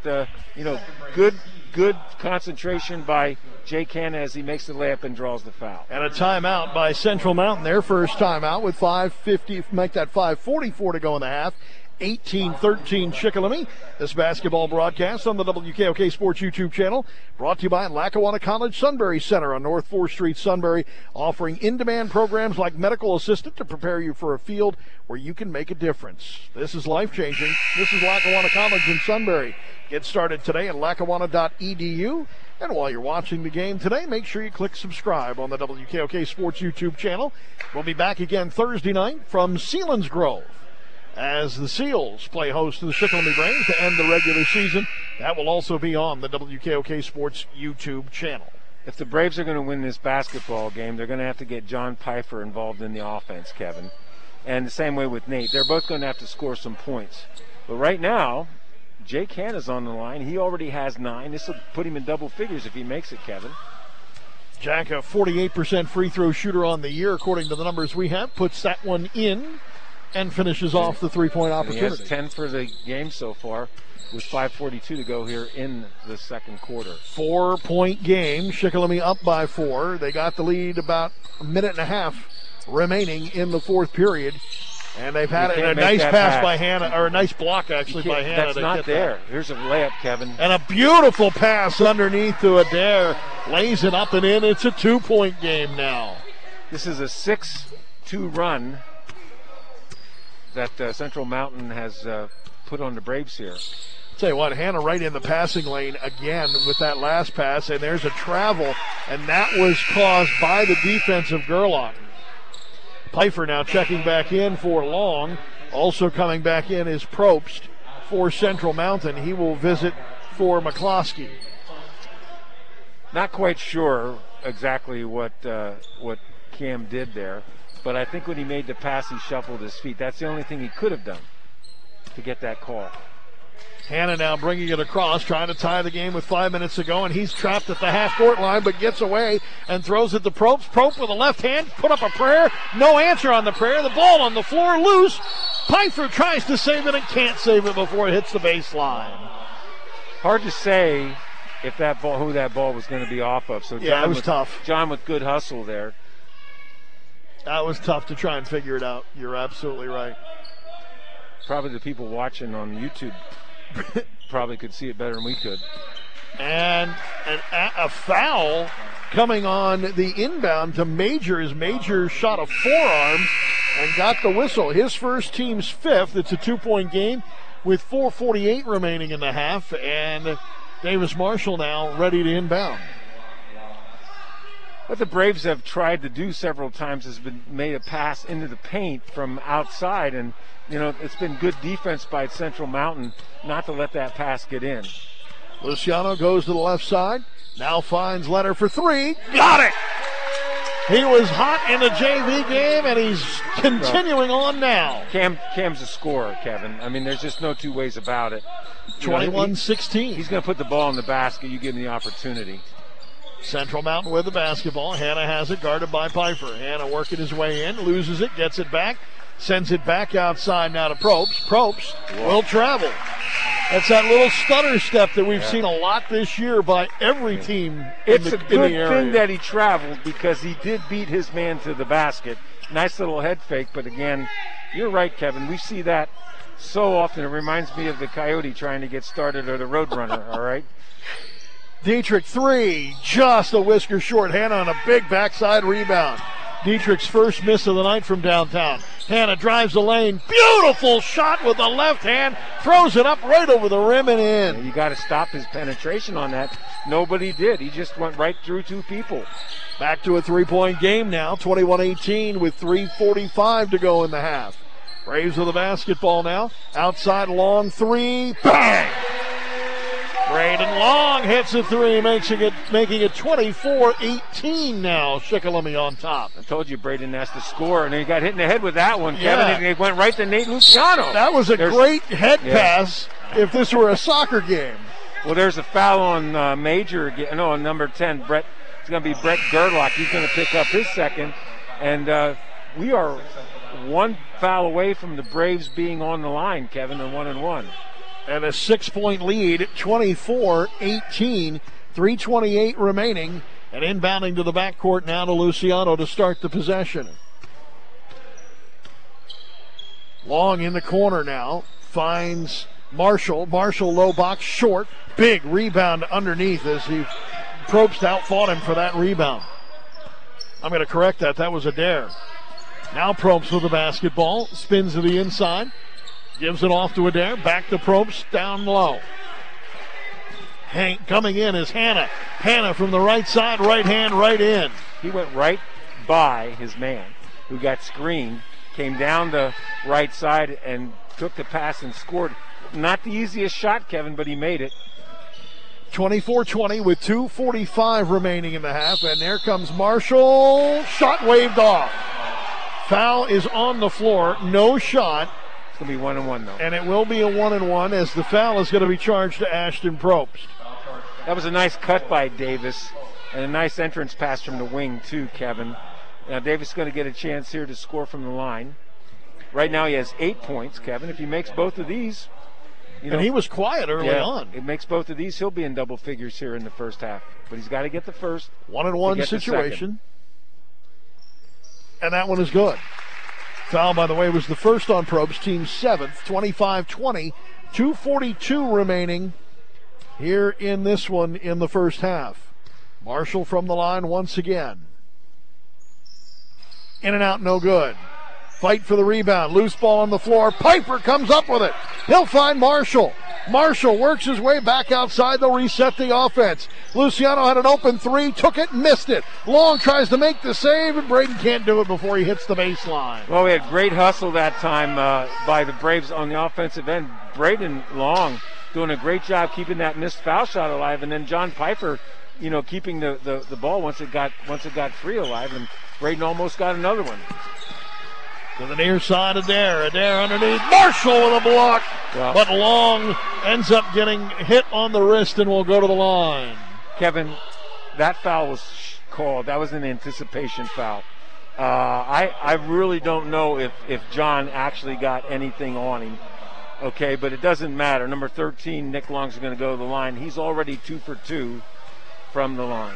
good concentration by Jake Hanna as he makes the layup and draws the foul. And a timeout by Central Mountain, their first timeout with 5:50, make that 5:44 to go in the half. 18-13 Shikellamy. This basketball broadcast on the WKOK Sports YouTube channel, brought to you by Lackawanna College Sunbury Center on North 4th Street, Sunbury, offering in-demand programs like medical assistant to prepare you for a field where you can make a difference. This is life-changing. This is Lackawanna College in Sunbury. Get started today at lackawanna.edu. And while you're watching the game today, make sure you click subscribe on the WKOK Sports YouTube channel. We'll be back again Thursday night from Selinsgrove as the Seals play host to the Shikellamy Braves to end the regular season. That will also be on the WKOK Sports YouTube channel. If the Braves are going to win this basketball game, they're going to have to get John Pfeiffer involved in the offense, Kevin. And the same way with Nate. They're both going to have to score some points. But right now, Jake Hanna's on the line. He already has 9. This will put him in double figures if he makes it, Kevin. Jack, a 48% free throw shooter on the year, according to the numbers we have, puts that one in and finishes off the three-point opportunity. He has 10 for the game so far with 5:42 to go here in the second quarter. 4-point game. Shikellamy up by 4. They got the lead about a minute and a half remaining in the fourth period. And they've had a nice pass by Hannah, or a nice block actually by Hannah. That's not there. Here's a layup, Kevin. And a beautiful pass underneath to Adair. Lays it up and in. It's a 2-point game now. This is a 6-2 run that Central Mountain has put on the Braves here. Tell you what, Hannah right in the passing lane again with that last pass, and there's a travel, and that was caused by the defense of Gerlach. Pfeiffer now checking back in for Long. Also coming back in is Probst for Central Mountain. He will visit for McCloskey. Not quite sure exactly what Cam did there, but I think when he made the pass, he shuffled his feet. That's the only thing he could have done to get that call. Hannah now bringing it across, trying to tie the game with 5 minutes to go, and he's trapped at the half-court line, but gets away and throws it to Probst. Probst with a left hand, put up a prayer. No answer on the prayer. The ball on the floor, loose. Pfeiffer tries to save it and can't save it before it hits the baseline. Hard to say if that ball, who that ball was going to be off of. So John, it was tough. John with good hustle there. That was tough to try and figure it out. You're absolutely right. Probably the people watching on YouTube probably could see it better than we could. And a foul coming on the inbound to Major as Major shot a forearm and got the whistle. His first, team's 5th. It's a 2-point game with 4:48 remaining in the half, and Davis Marshall now ready to inbound. What the Braves have tried to do several times has been made a pass into the paint from outside, and it's been good defense by Central Mountain not to let that pass get in. Luciano goes to the left side, now finds Leonard for 3. Got it! He was hot in the JV game, and he's continuing on now. Cam's a scorer, Kevin. I mean, there's just no two ways about it. 21-16. He's going to put the ball in the basket. You give him the opportunity. Central Mountain with the basketball. Hanna has it, guarded by Pfeiffer. Hanna working his way in, loses it, gets it back, sends it back outside now to Probst. Probst will travel. That's that little stutter step that we've seen a lot this year by every team It's in a the good area. thing that he traveled because he did beat his man to the basket. Nice little head fake, but again, you're right, Kevin. We see that so often. It reminds me of the Coyote trying to get started or the Roadrunner, all right? Dietrich, three, just a whisker short. Hanna on a big backside rebound. Dietrich's first miss of the night from downtown. Hanna drives the lane. Beautiful shot with the left hand. Throws it up right over the rim and in. You got to stop his penetration on that. Nobody did. He just went right through two people. Back to a three-point game now. 21-18 with 3:45 to go in the half. Braves with the basketball now. Outside Long three. Bang! Braden Long hits a three, making it 24-18 now. Shikellamy on top. I told you Braden has to score, and he got hit in the head with that one, Kevin, and it went right to Nate Luciano. That was a great head pass if this were a soccer game. Well, there's a foul on Major again. No, on number 10, Brett. It's going to be Brett Gerlach. He's going to pick up his second, and we are one foul away from the Braves being on the line, Kevin, and 1-1. And a 6-point lead, 24-18, 3:28 remaining, and inbounding to the backcourt now to Luciano to start the possession. Long in the corner now, finds Marshall. Marshall low box short, big rebound underneath as Probst outfought him for that rebound. I'm going to correct that. That was Adair. Now Probst with the basketball, spins to the inside. Gives it off to Adair. Back to Probst, down low. Coming in is Hanna. Hanna from the right side, right hand, right in. He went right by his man, who got screened, came down the right side and took the pass and scored. Not the easiest shot, Kevin, but he made it. 24-20 with 2:45 remaining in the half, and there comes Marshall. Shot waved off. Foul is on the floor. No shot. It's going to be 1-1, though. And it will be a 1-1 as the foul is going to be charged to Ashton Probst. That was a nice cut by Davis and a nice entrance pass from the wing, too, Kevin. Now, Davis is going to get a chance here to score from the line. Right now he has 8 points, Kevin. If he makes both of these, and he was quiet early on. It makes both of these, he'll be in double figures here in the first half. But he's got to get the first. 1-1 situation. And that one is good. Foul, by the way, was the first on Probst, team 7th, 25-20, 2:42 remaining here in this one in the first half. Marshall from the line once again. In and out, no good. Fight for the rebound, loose ball on the floor. Piper comes up with it. He'll find Marshall. Marshall works his way back outside. They'll reset the offense. Luciano had an open three, took it, missed it. Long tries to make the save, and Braden can't do it before he hits the baseline. Well, we had great hustle that time by the Braves on the offensive end. Braden Long doing a great job keeping that missed foul shot alive, and then John Pfeiffer, keeping the ball once it got free alive, and Braden almost got another one. To the near side, Adair underneath. Marshall with a block. Well, but Long ends up getting hit on the wrist and will go to the line. Kevin, that foul was called. That was an anticipation foul. I really don't know if John actually got anything on him. Okay, but it doesn't matter. Number 13, Nick Long's going to go to the line. He's already 2 for 2 from the line.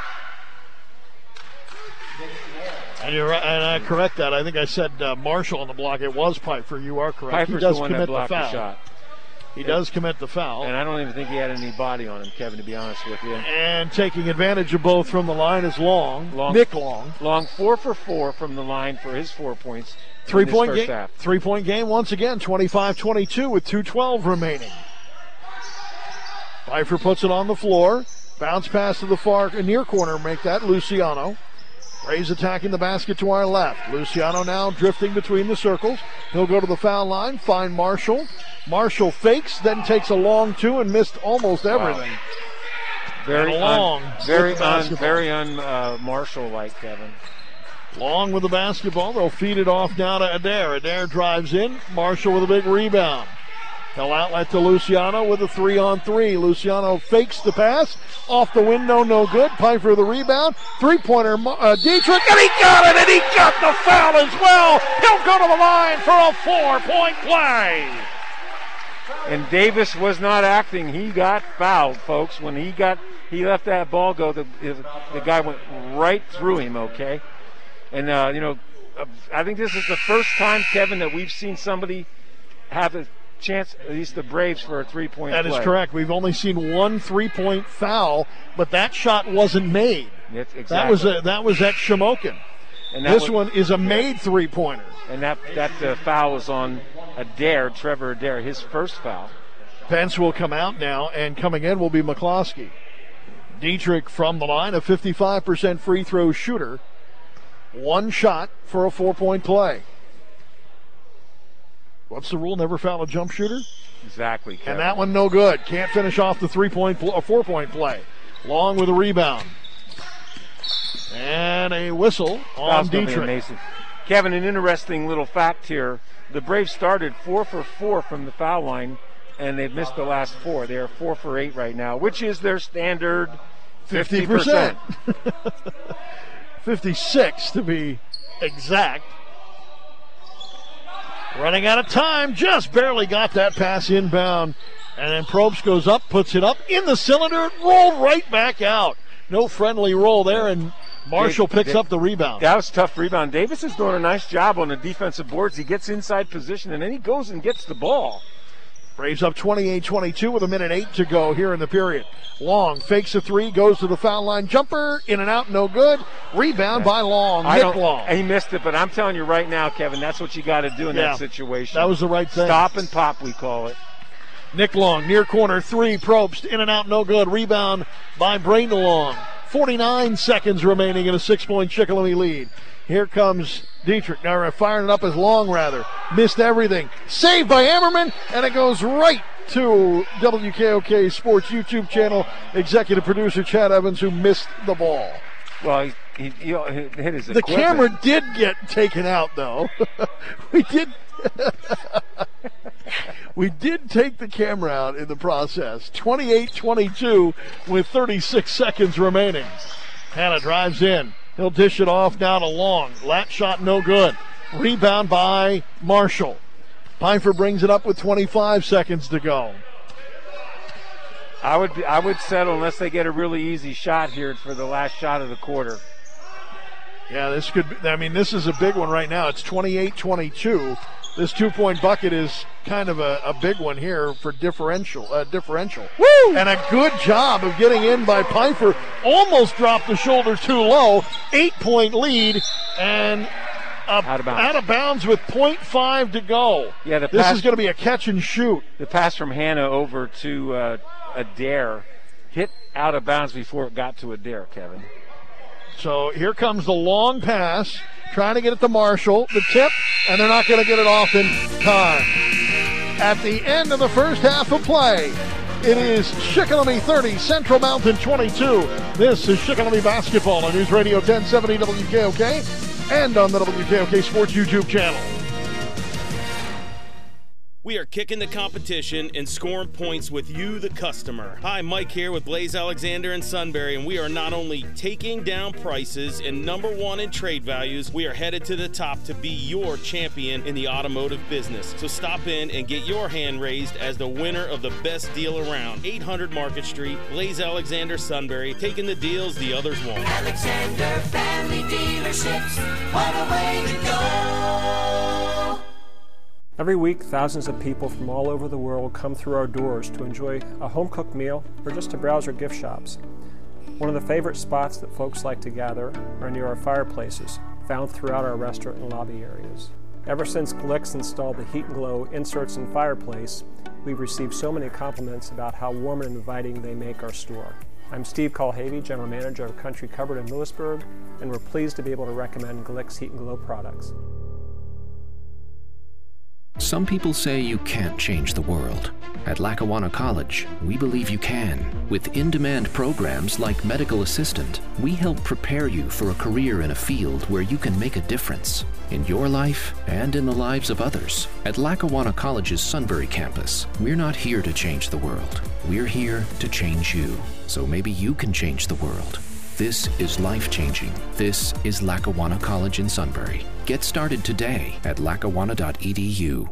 And you're right, and I correct that. I think I said Marshall on the block. It was Pfeiffer. You are correct. Pfeiffer's he does the one commit that blocked the foul. The shot. He does commit the foul. And I don't even think he had any body on him, Kevin, to be honest with you. And taking advantage of both from the line is Nick Long. Long 4 for 4 from the line for his 4 points. 3-point game. 3-point game once again. 25-22 with 2:12 remaining. Pfeiffer puts it on the floor. Bounce pass to the far near corner. Make that Luciano. Braves attacking the basket to our left. Luciano now drifting between the circles. He'll go to the foul line, find Marshall. Marshall fakes, then takes a long two and missed almost everything. Wow. Very Marshall-like, Kevin. Long with the basketball. They'll feed it off now to Adair. Adair drives in. Marshall with a big rebound. He'll outlet to Luciano with a 3-on-3. Luciano fakes the pass. Off the window, no good. Pfeiffer the rebound. Three-pointer, Dietrich, and he got it, and he got the foul as well. He'll go to the line for a 4-point play. And Davis was not acting. He got fouled, folks. When he left that ball go, the guy went right through him, okay? And, I think this is the first time, Kevin, that we've seen somebody have a chance, at least the Braves, for a three-point play. That is correct. We've only seen one three-point foul, but that shot wasn't made. Yes, exactly. That was at Shamokin. And this one is a made three-pointer. And that foul was on Adair, Trevor Adair, his first foul. Pence will come out now, and coming in will be McCloskey. Dietrich from the line, a 55% free throw shooter. One shot for a 4-point play. What's the rule? Never foul a jump shooter? Exactly, Kevin. And that one no good. Can't finish off the 4-point play. Long with a rebound. And a whistle on Dietrich. Kevin, an interesting little fact here. The Braves started 4 for 4 from the foul line, and they've missed the last 4. They are 4 for 8 right now, which is their standard 50%. 56 to be exact. Running out of time, just barely got that pass inbound. And then Probst goes up, puts it up in the cylinder, it rolled right back out. No friendly roll there, and Marshall picks up the rebound. That was a tough rebound. Davis is doing a nice job on the defensive boards. He gets inside position, and then he goes and gets the ball. Braves up 28-22 with 1:08 to go here in the period. Long fakes a three, goes to the foul line. Jumper, in and out, no good. Rebound by Long. Nick Long. He missed it, but I'm telling you right now, Kevin, that's what you got to do in that situation. That was the right thing. Stop and pop, we call it. Nick Long, near corner, three, Probst, in and out, no good. Rebound by Braden Long. 49 seconds remaining in a 6-point Shikellamy lead. Here comes Dietrich. Now firing it up as Long, rather. Missed everything. Saved by Ammerman, and it goes right to WKOK Sports YouTube channel executive producer Chad Evans, who missed the ball. Well, he hit his equipment. The camera did get taken out, though. We did take the camera out in the process. 28-22 with 36 seconds remaining. Hanna drives in. He'll dish it off now to Long. Lat shot no good. Rebound by Marshall. Pfeiffer brings it up with 25 seconds to go. I would settle unless they get a really easy shot here for the last shot of the quarter. Yeah, this could be, this is a big one right now. It's 28-22. This 2-point bucket is kind of a big one here for differential. Woo! And a good job of getting in by Pfeiffer. Almost dropped the shoulder too low. 8-point lead and out of bounds with 0.5 to go. Yeah, this is going to be a catch and shoot. The pass from Hanna over to Adair hit out of bounds before it got to Adair, Kevin. So here comes the long pass. Trying to get it to Marshall, the tip, and they're not going to get it off in time. At the end of the first half of play, it is Shikellamy 30, Central Mountain 22. This is Shikellamy Basketball on News Radio 1070 WKOK and on the WKOK Sports YouTube channel. We are kicking the competition and scoring points with you, the customer. Hi, Mike here with Blaze Alexander and Sunbury, and we are not only taking down prices and #1 in trade values, we are headed to the top to be your champion in the automotive business. So stop in and get your hand raised as the winner of the best deal around. 800 Market Street, Blaze Alexander, Sunbury, taking the deals the others won't. Alexander Family Dealerships, what a way to go! Every week, thousands of people from all over the world come through our doors to enjoy a home-cooked meal or just to browse our gift shops. One of the favorite spots that folks like to gather are near our fireplaces, found throughout our restaurant and lobby areas. Ever since Glicks installed the Heat and Glow inserts in fireplace, we've received so many compliments about how warm and inviting they make our store. I'm Steve Colhavy, General Manager of Country Cupboard in Lewisburg, and we're pleased to be able to recommend Glicks Heat and Glow products. Some people say you can't change the world. At Lackawanna College, we believe you can. With in-demand programs like Medical Assistant, we help prepare you for a career in a field where you can make a difference. in your life and in the lives of others. At Lackawanna College's Sunbury campus, we're not here to change the world. We're here to change you. So maybe you can change the world. This is life-changing. This is Lackawanna College in Sunbury. Get started today at lackawanna.edu.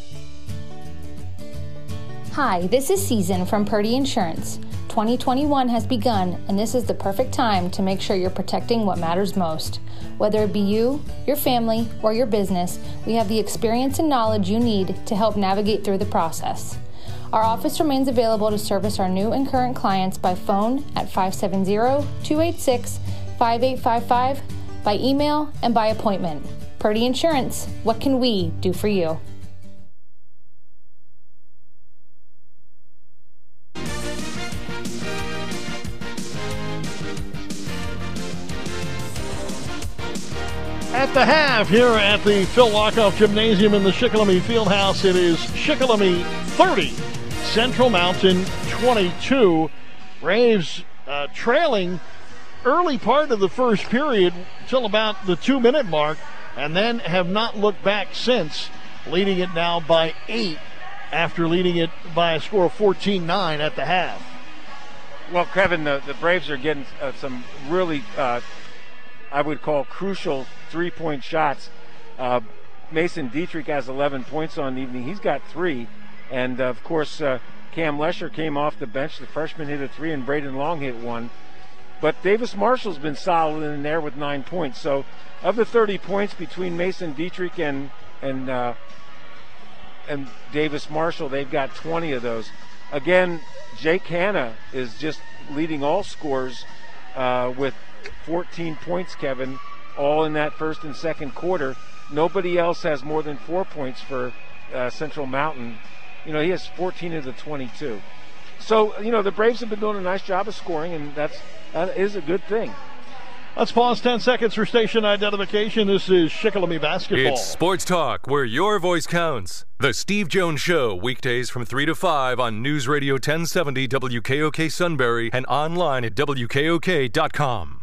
Hi, this is Susan from Purdy Insurance. 2021 has begun, and this is the perfect time to make sure you're protecting what matters most. Whether it be you, your family, or your business, we have the experience and knowledge you need to help navigate through the process. Our office remains available to service our new and current clients by phone at 570-286-5855, by email, and by appointment. Purdy Insurance, what can we do for you? At the half here at the Phil Lockoff Gymnasium in the Shikellamy Fieldhouse, it is Shikellamy 30, Central Mountain 22. Braves trailing early part of the first period till about the 2-minute mark, and then have not looked back since, leading it now by 8 after leading it by a score of 14-9 at the half. Well, Kevin, the Braves are getting some really, I would call, crucial three-point shots. Mason Dietrich has 11 points on the evening. He's got 3. And, of course, Cam Lesher came off the bench. The freshman hit a 3, and Braden Long hit 1. But Davis Marshall's been solid in there with 9 points. So, of the 30 points between Mason Dietrich and Davis Marshall, they've got 20 of those. Again, Jake Hanna is just leading all scorers with 14 points, Kevin, all in that first and second quarter. Nobody else has more than 4 points for Central Mountain. He has 14 of the 22. So, the Braves have been doing a nice job of scoring, and that is a good thing. Let's pause 10 seconds for station identification. This is Shikellamy Basketball. It's Sports Talk, where your voice counts. The Steve Jones Show, weekdays from 3 to 5 on News Radio 1070 WKOK Sunbury and online at WKOK.com.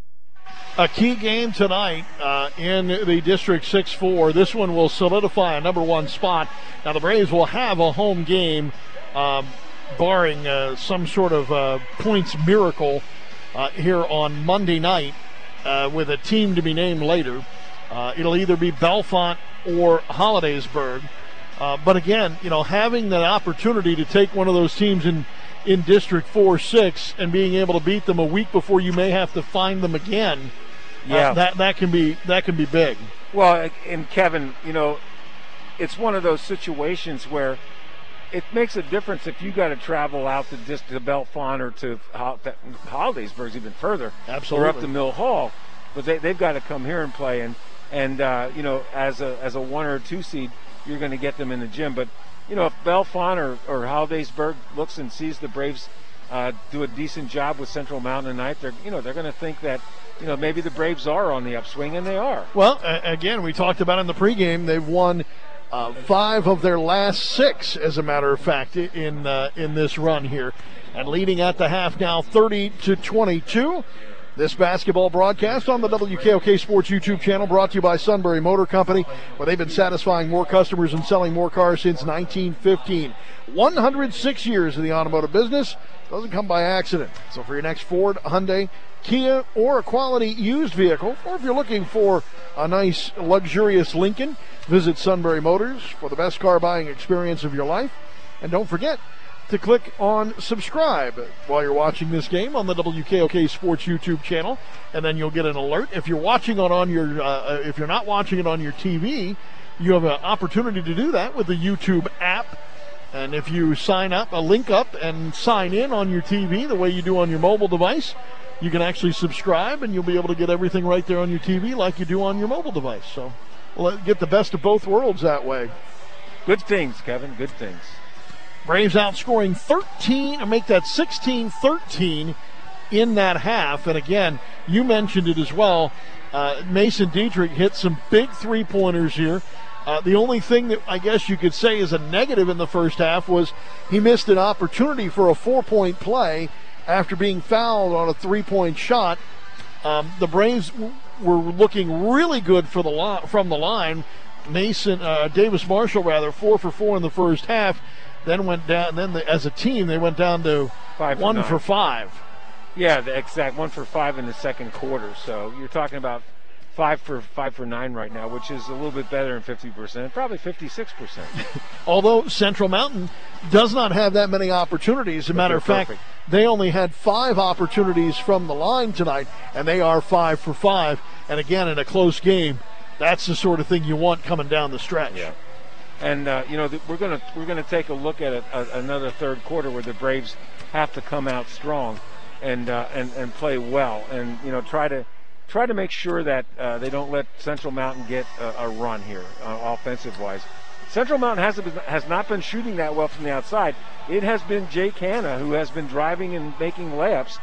A key game tonight in the District 6-4. This one will solidify a number 1 spot. Now, the Braves will have a home game, barring some sort of points miracle here on Monday night with a team to be named later. It'll either be Bellefonte or Hollidaysburg. But again, having that opportunity to take one of those teams in District 4-6 and being able to beat them a week before you may have to find them again, that can be big. Well, and Kevin, it's one of those situations where it makes a difference if you got to travel out to Bellefonte or to Hollidaysburg's even further. Absolutely. Or up to Mill Hall, but they've got to come here and play. And as a 1 or 2 seed, you're going to get them in the gym. But if Bellefonte or Hollidaysburg looks and sees the Braves do a decent job with Central Mountain tonight, they're going to think that maybe the Braves are on the upswing, and they are. Well, again, we talked about in the pregame, they've won 5 of their last 6, as a matter of fact, in this run here, and leading at the half now 30-22. This basketball broadcast on the WKOK Sports YouTube channel, brought to you by Sunbury Motor Company, where they've been satisfying more customers and selling more cars since 1915. 106 years in the automotive business doesn't come by accident. So for your next Ford, Hyundai, Kia, or a quality used vehicle, or if you're looking for a nice, luxurious Lincoln, visit Sunbury Motors for the best car buying experience of your life. And don't forget to click on subscribe while you're watching this game on the WKOK Sports YouTube channel, and then you'll get an alert. If you're watching it on your, if you're not watching it on your TV, you have an opportunity to do that with the YouTube app. And if you link up and sign in on your TV the way you do on your mobile device, you can actually subscribe, and you'll be able to get everything right there on your TV like you do on your mobile device. So we'll get the best of both worlds that way. Good things, Kevin, good things. Braves outscoring 16-13 in that half. And again, you mentioned it as well. Mason Dietrich hit some big three-pointers here. The only thing that I guess you could say is a negative in the first half was he missed an opportunity for a 4-point play after being fouled on a 3-point shot. The Braves were looking really good for from the line. Davis Marshall 4 for 4 in the first half, then went down. Then as a team, they went down to 1 for 5. Yeah, the exact 1 for 5 in the second quarter. So you're talking about 5 for 9 right now, which is a little bit better than 50%, probably 56%. Although Central Mountain does not have that many opportunities. As a matter of fact, they only had 5 opportunities from the line tonight, and they are 5 for 5. And again, in a close game, that's the sort of thing you want coming down the stretch. Yeah. And we're gonna take a look at another third quarter where the Braves have to come out strong and play well, and try to make sure that they don't let Central Mountain get a run here offensive wise. Central Mountain has not been shooting that well from the outside. It has been Jake Hanna who has been driving and making layups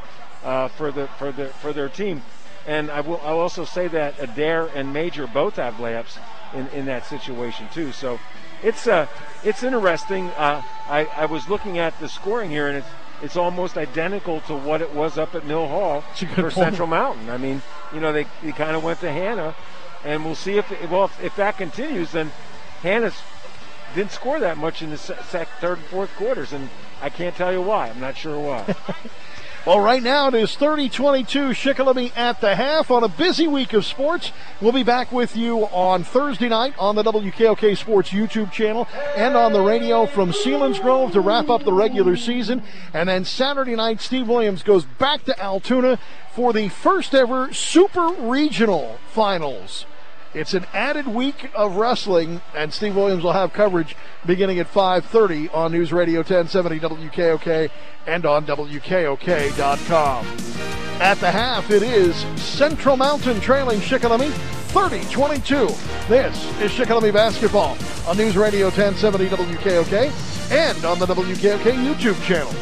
for their team. And I'll also say that Adair and Major both have layups in that situation too. So it's interesting. I was looking at the scoring here, and it's almost identical to what it was up at Mill Hall for Central Mountain. I mean, they kind of went to Hanna, and we'll see if that continues. Then Hanna's didn't score that much in the third and fourth quarters, and I can't tell you why. I'm not sure why. Well, right now it is 30-22 Shikellamy at the half on a busy week of sports. We'll be back with you on Thursday night on the WKOK Sports YouTube channel and on the radio from Selinsgrove to wrap up the regular season. And then Saturday night, Steve Williams goes back to Altoona for the first ever Super Regional Finals. It's an added week of wrestling, and Steve Williams will have coverage beginning at 5:30 on News Radio 1070 WKOK and on WKOK.com. At the half, it is Central Mountain trailing Shikellamy 30-22. This is Shikellamy basketball on News Radio 1070 WKOK and on the WKOK YouTube channel.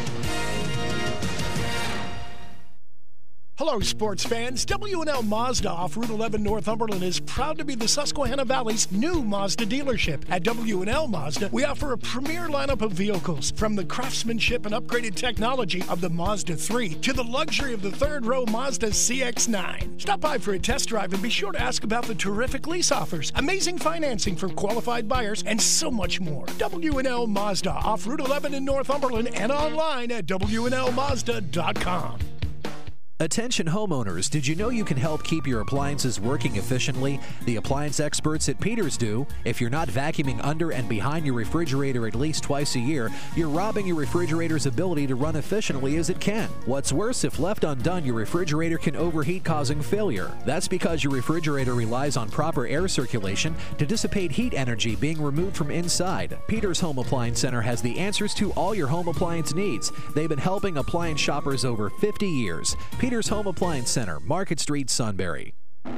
Hello, sports fans. W&L Mazda off Route 11 Northumberland is proud to be the Susquehanna Valley's new Mazda dealership. At W&L Mazda, we offer a premier lineup of vehicles, from the craftsmanship and upgraded technology of the Mazda 3 to the luxury of the third-row Mazda CX-9. Stop by for a test drive and be sure to ask about the terrific lease offers, amazing financing for qualified buyers, and so much more. W&L Mazda off Route 11 in Northumberland and online at WNLMazda.com. Attention homeowners, did you know you can help keep your appliances working efficiently? The appliance experts at Peters do. If you're not vacuuming under and behind your refrigerator at least twice a year, you're robbing your refrigerator's ability to run efficiently as it can. What's worse, if left undone, your refrigerator can overheat, causing failure. That's because your refrigerator relies on proper air circulation to dissipate heat energy being removed from inside. Peters Home Appliance Center has the answers to all your home appliance needs. They've been helping appliance shoppers over 50 years. Peters Home Appliance Center, Market Street, Sunbury.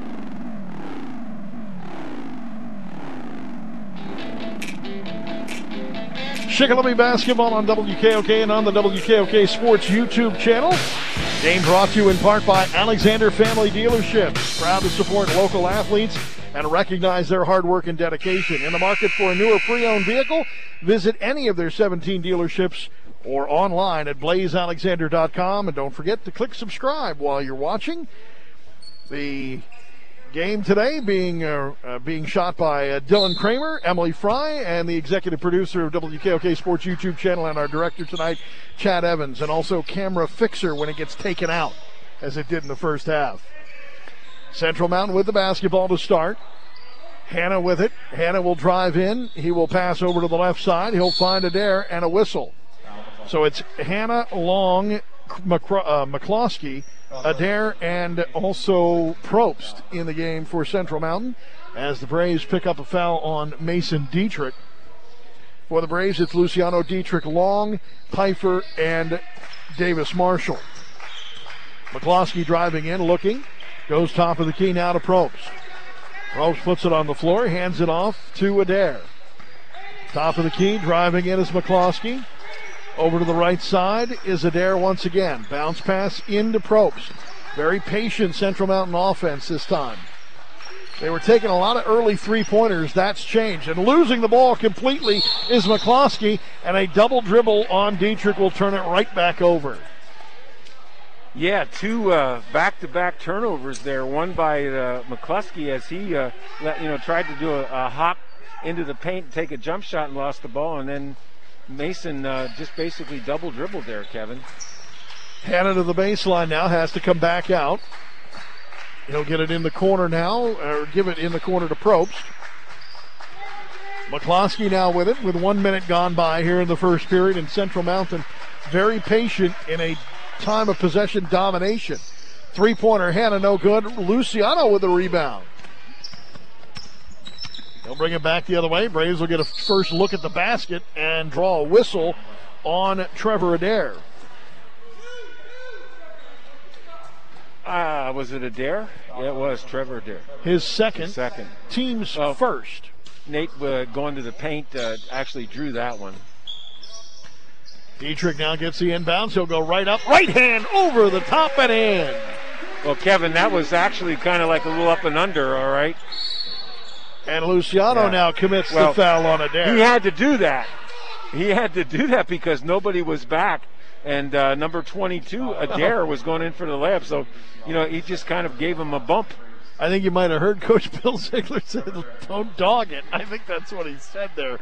Shikellamy basketball on WKOK and on the WKOK Sports YouTube channel. Game brought to you in part by Alexander Family Dealerships. Proud to support local athletes and recognize their hard work and dedication. In the market for a newer pre-owned vehicle, visit any of their 17 dealerships or online at blazealexander.com. And don't forget to click subscribe while you're watching. The game today being shot by Dylan Kramer, Emily Fry, and the executive producer of WKOK Sports YouTube channel, and our director tonight, Chad Evans, and also camera fixer when it gets taken out, as it did in the first half. Central Mountain with the basketball to start. Hanna with it. Hanna will drive in. He will pass over to the left side. He'll find Adair and a whistle. So it's Hanna, Long, McCloskey, Adair, and also Probst in the game for Central Mountain, as the Braves pick up a foul on Mason Dietrich. For the Braves, it's Luciano Dietrich, Long, Pfeiffer, and Davis Marshall. McCloskey driving in, looking, goes top of the key now to Probst. Probst puts it on the floor, hands it off to Adair. Top of the key, driving in is McCloskey. Over to the right side is Adair once again. Bounce pass into Probst. Very patient Central Mountain offense this time. They were taking a lot of early three-pointers. That's changed. And losing the ball completely is McCloskey, and a double dribble on Dietrich will turn it right back over. Yeah, two back-to-back turnovers there. One by McCluskey as he tried to do a hop into the paint, take a jump shot, and lost the ball, and then Mason just basically double dribbled there, Kevin. Hanna to the baseline now, has to come back out. He'll get it in the corner now, or give it in the corner to Probst. McCloskey now with it, with 1 minute gone by here in the first period, and Central Mountain very patient in a time of possession domination. Three-pointer, Hanna, no good. Luciano with the rebound. They'll bring it back the other way. Braves will get a first look at the basket and draw a whistle on Trevor Adair. Was it Adair? Yeah, it was Trevor Adair. His second. Team's Oh. first. Nate going to the paint actually drew that one. Dietrich now gets the inbounds. He'll go right up. Right hand over the top and in. Well, Kevin, that was actually kind of like a little up and under, all right? And Luciano now commits the foul on Adair. He had to do that. He had to do that because nobody was back. And number 22, Adair, was going in for the layup. So, he just kind of gave him a bump. I think you might have heard Coach Bill Ziegler say, don't dog it. I think that's what he said there.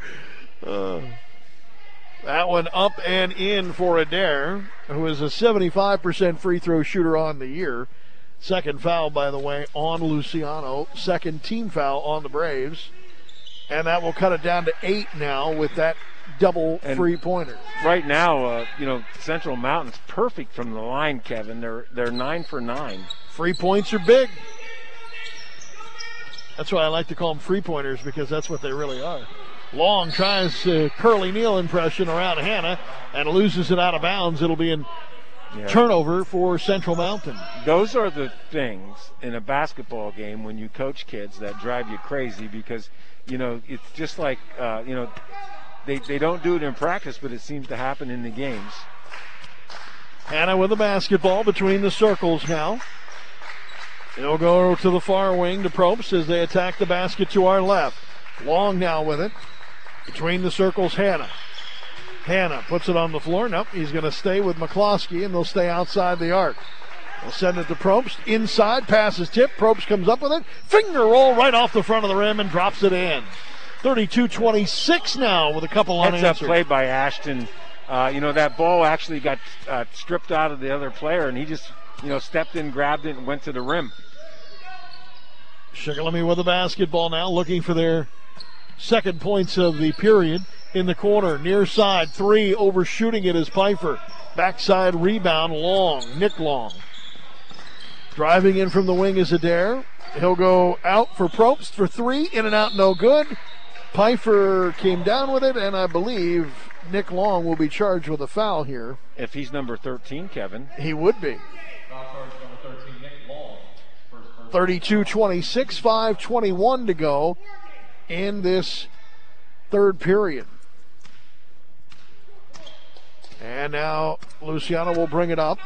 That one up and in for Adair, who is a 75% free throw shooter on the year. Second foul, by the way, on Luciano. Second team foul on the Braves. And that will cut it down to 8 now with that double three-pointer. Right now, Central Mountain's perfect from the line, Kevin. They're 9 for 9. 3 points are big. That's why I like to call them three-pointers, because that's what they really are. Long tries Curly Neal impression around Hanna and loses it out of bounds. It'll be in turnover for Central Mountain. Those are the things in a basketball game when you coach kids that drive you crazy, because, it's just like, they don't do it in practice, but it seems to happen in the games. Hanna with the basketball between the circles now. He'll go to the far wing to Probst as they attack the basket to our left. Long now with it. Between the circles, Hanna. Hanna puts it on the floor. Nope, he's going to stay with McCloskey, and they'll stay outside the arc. They'll send it to Probst. Inside, passes tip. Probst comes up with it. Finger roll right off the front of the rim and drops it in. 32-26 now with a couple unanswered. Heads up play by Ashton. That ball actually got stripped out of the other player, and he just, stepped in, grabbed it, and went to the rim. Shikellamy with the basketball now, looking for their second points of the period. In the corner, near side, three, overshooting it is Pfeiffer. Backside rebound, Long, Nick Long. Driving in from the wing is Adair. He'll go out for Probst for three, in and out, no good. Pfeiffer came down with it, and I believe Nick Long will be charged with a foul here. If he's number 13, Kevin. He would be. 32-26, 5:21 to go in this third period. And now Luciano will bring it up.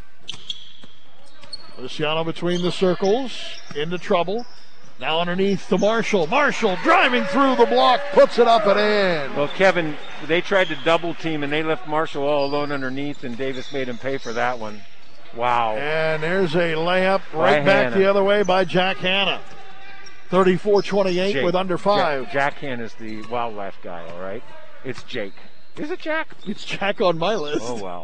Luciano between the circles, into trouble. Now underneath to Marshall. Marshall driving through the block, puts it up and in. Well, Kevin, they tried to double team, and they left Marshall all alone underneath, and Davis made him pay for that one. Wow. And there's a layup right back the other way by Jack Hanna. 34-28 with under 5. Jack Hanna's the wildlife guy, all right? It's Jake. Is it Jack? It's Jack on my list. Oh, wow.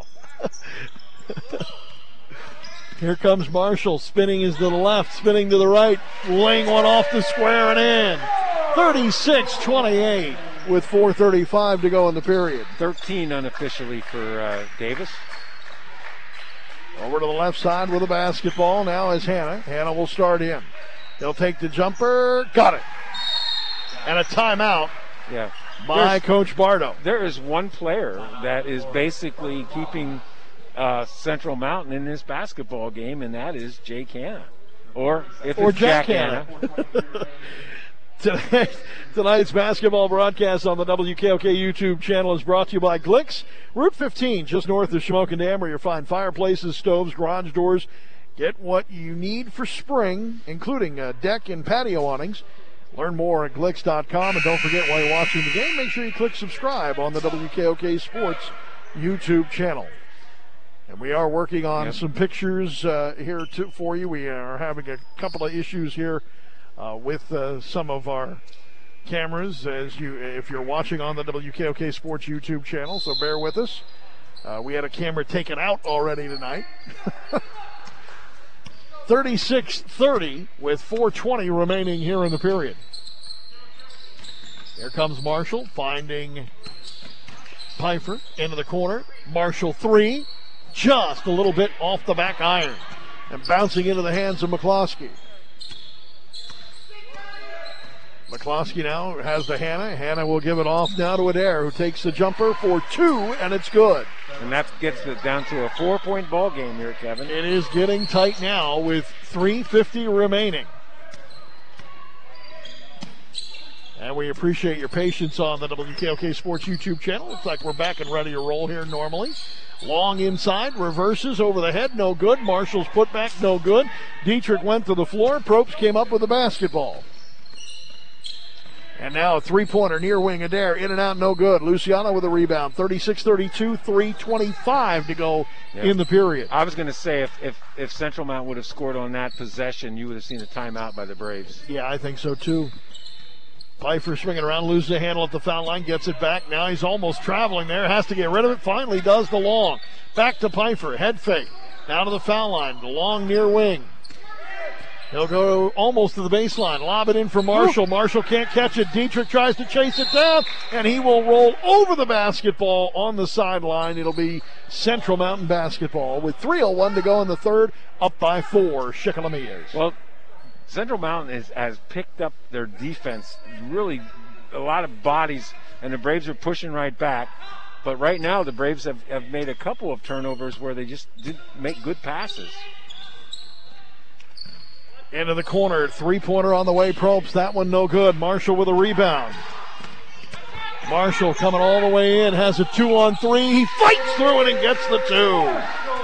Here comes Marshall, spinning is to the left, spinning to the right, laying one off the square and in. 36-28 with 4:35 to go in the period. 13 unofficially for Davis. Over to the left side with the basketball now is Hanna. Hanna will start in. He'll take the jumper. Got it. And a timeout by Coach Bardo. There is one player that is basically keeping Central Mountain in this basketball game, and that is Jake Hanna. Or Jack Hanna. Tonight's basketball broadcast on the WKOK YouTube channel is brought to you by Glicks. Route 15, just north of Shamokin Dam, where you'll find fireplaces, stoves, garage doors. Get what you need for spring, including deck and patio awnings. Learn more at Glicks.com. And don't forget, while you're watching the game, make sure you click subscribe on the WKOK Sports YouTube channel. And we are working on some pictures here for you. We are having a couple of issues here with some of our cameras if you're watching on the WKOK Sports YouTube channel, so bear with us. We had a camera taken out already tonight. 36-30 with 4:20 remaining here in the period. Here comes Marshall finding Pfeiffer into the corner. Marshall 3, just a little bit off the back iron and bouncing into the hands of McCloskey. McCloskey now has the Hannah. Hannah will give it off now to Adair, who takes the jumper for 2, and it's good. And that gets it down to a 4-point ball game here, Kevin. It is getting tight now with 3:50 remaining. And we appreciate your patience on the WKOK Sports YouTube channel. Looks like we're back and ready to roll here normally. Long inside, reverses over the head, no good. Marshall's put back, no good. Dietrich went to the floor. Probst came up with the basketball. And now a three-pointer near wing, Adair, in and out, no good. Luciano with a rebound, 36-32, 3:25 to go in the period. I was going to say if Central Mount would have scored on that possession, you would have seen a timeout by the Braves. Yeah, I think so too. Pfeiffer swinging around, loses the handle at the foul line, gets it back. Now he's almost traveling there, has to get rid of it. Finally does the long. Back to Pfeiffer, head fake. Now to the foul line, the long near wing. He'll go almost to the baseline. Lob it in for Marshall. Ooh. Marshall can't catch it. Dietrich tries to chase it down, and he will roll over the basketball on the sideline. It'll be Central Mountain basketball with 3:01 to go in the third, up by 4. Shikellamy is. Well, Central Mountain has picked up their defense, really a lot of bodies, and the Braves are pushing right back. But right now the Braves have made a couple of turnovers where they just didn't make good passes. Into the corner, three-pointer on the way, Probst. That one no good. Marshall with a rebound. Marshall coming all the way in, has a 2-on-3. He fights through it and gets the 2.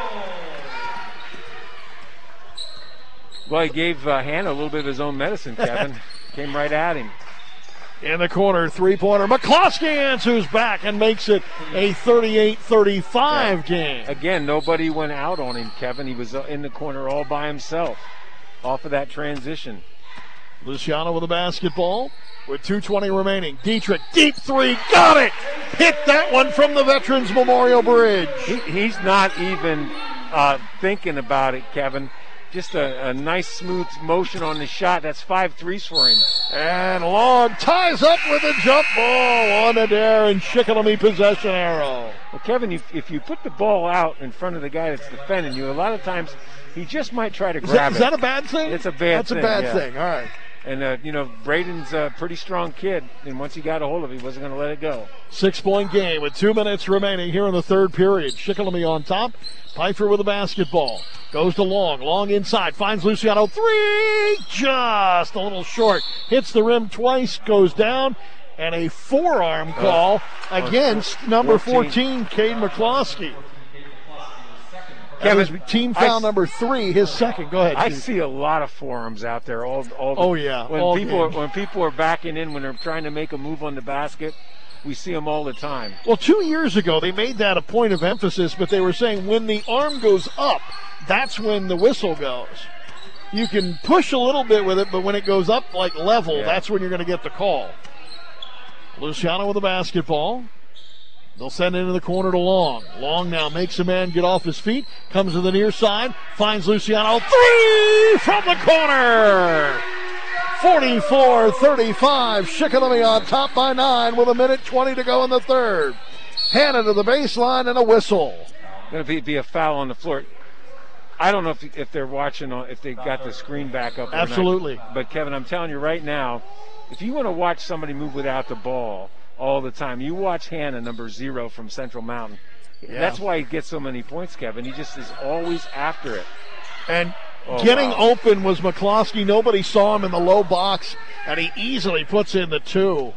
Well, he gave Hannah a little bit of his own medicine, Kevin. Came right at him. In the corner, three-pointer. McCloskey answers back and makes it a 38-35 game. Again, nobody went out on him, Kevin. He was in the corner all by himself off of that transition. Luciano with the basketball with 2:20 remaining. Dietrich, deep three, got it! Hit that one from the Veterans Memorial Bridge. He's not even thinking about it, Kevin. Just a nice smooth motion on the shot. That's 5 threes for him. And Long ties up with a jump ball on Adair and Shikellamy possession arrow. Well, Kevin, if you put the ball out in front of the guy that's defending you, a lot of times he just might try to grab it. Is that a bad thing? It's a bad thing. That's a bad thing. All right. And, Braden's a pretty strong kid, and once he got a hold of it, he wasn't going to let it go. 6-point game with 2 minutes remaining here in the third period. Shikellamy on top. Pfeiffer with the basketball. Goes to Long. Long inside. Finds Luciano. 3! Just a little short. Hits the rim twice. Goes down. And a forearm call against number 14, Cade McCloskey. Kevin, team foul number 3, his second. Go ahead. I see a lot of forearms out there. When people are backing in, when they're trying to make a move on the basket, we see them all the time. Well, 2 years ago, they made that a point of emphasis, but they were saying when the arm goes up, that's when the whistle goes. You can push a little bit with it, but when it goes up like level, that's when you're going to get the call. Luciano with the basketball. They'll send it into the corner to Long. Long now makes a man get off his feet. Comes to the near side. Finds Luciano. 3 from the corner. 44-35. Shikellamy on top by 9 with 1:20 to go in the third. Hannah to the baseline and a whistle. Going to be a foul on the floor. I don't know if they're watching, if they got the screen back up. Absolutely. But, Kevin, I'm telling you right now, if you want to watch somebody move without the ball all the time, you watch Hannah, number 0 from Central Mountain. Yeah. That's why he gets so many points, Kevin. He just is always after it. And getting open was McCloskey. Nobody saw him in the low box, and he easily puts in the 2.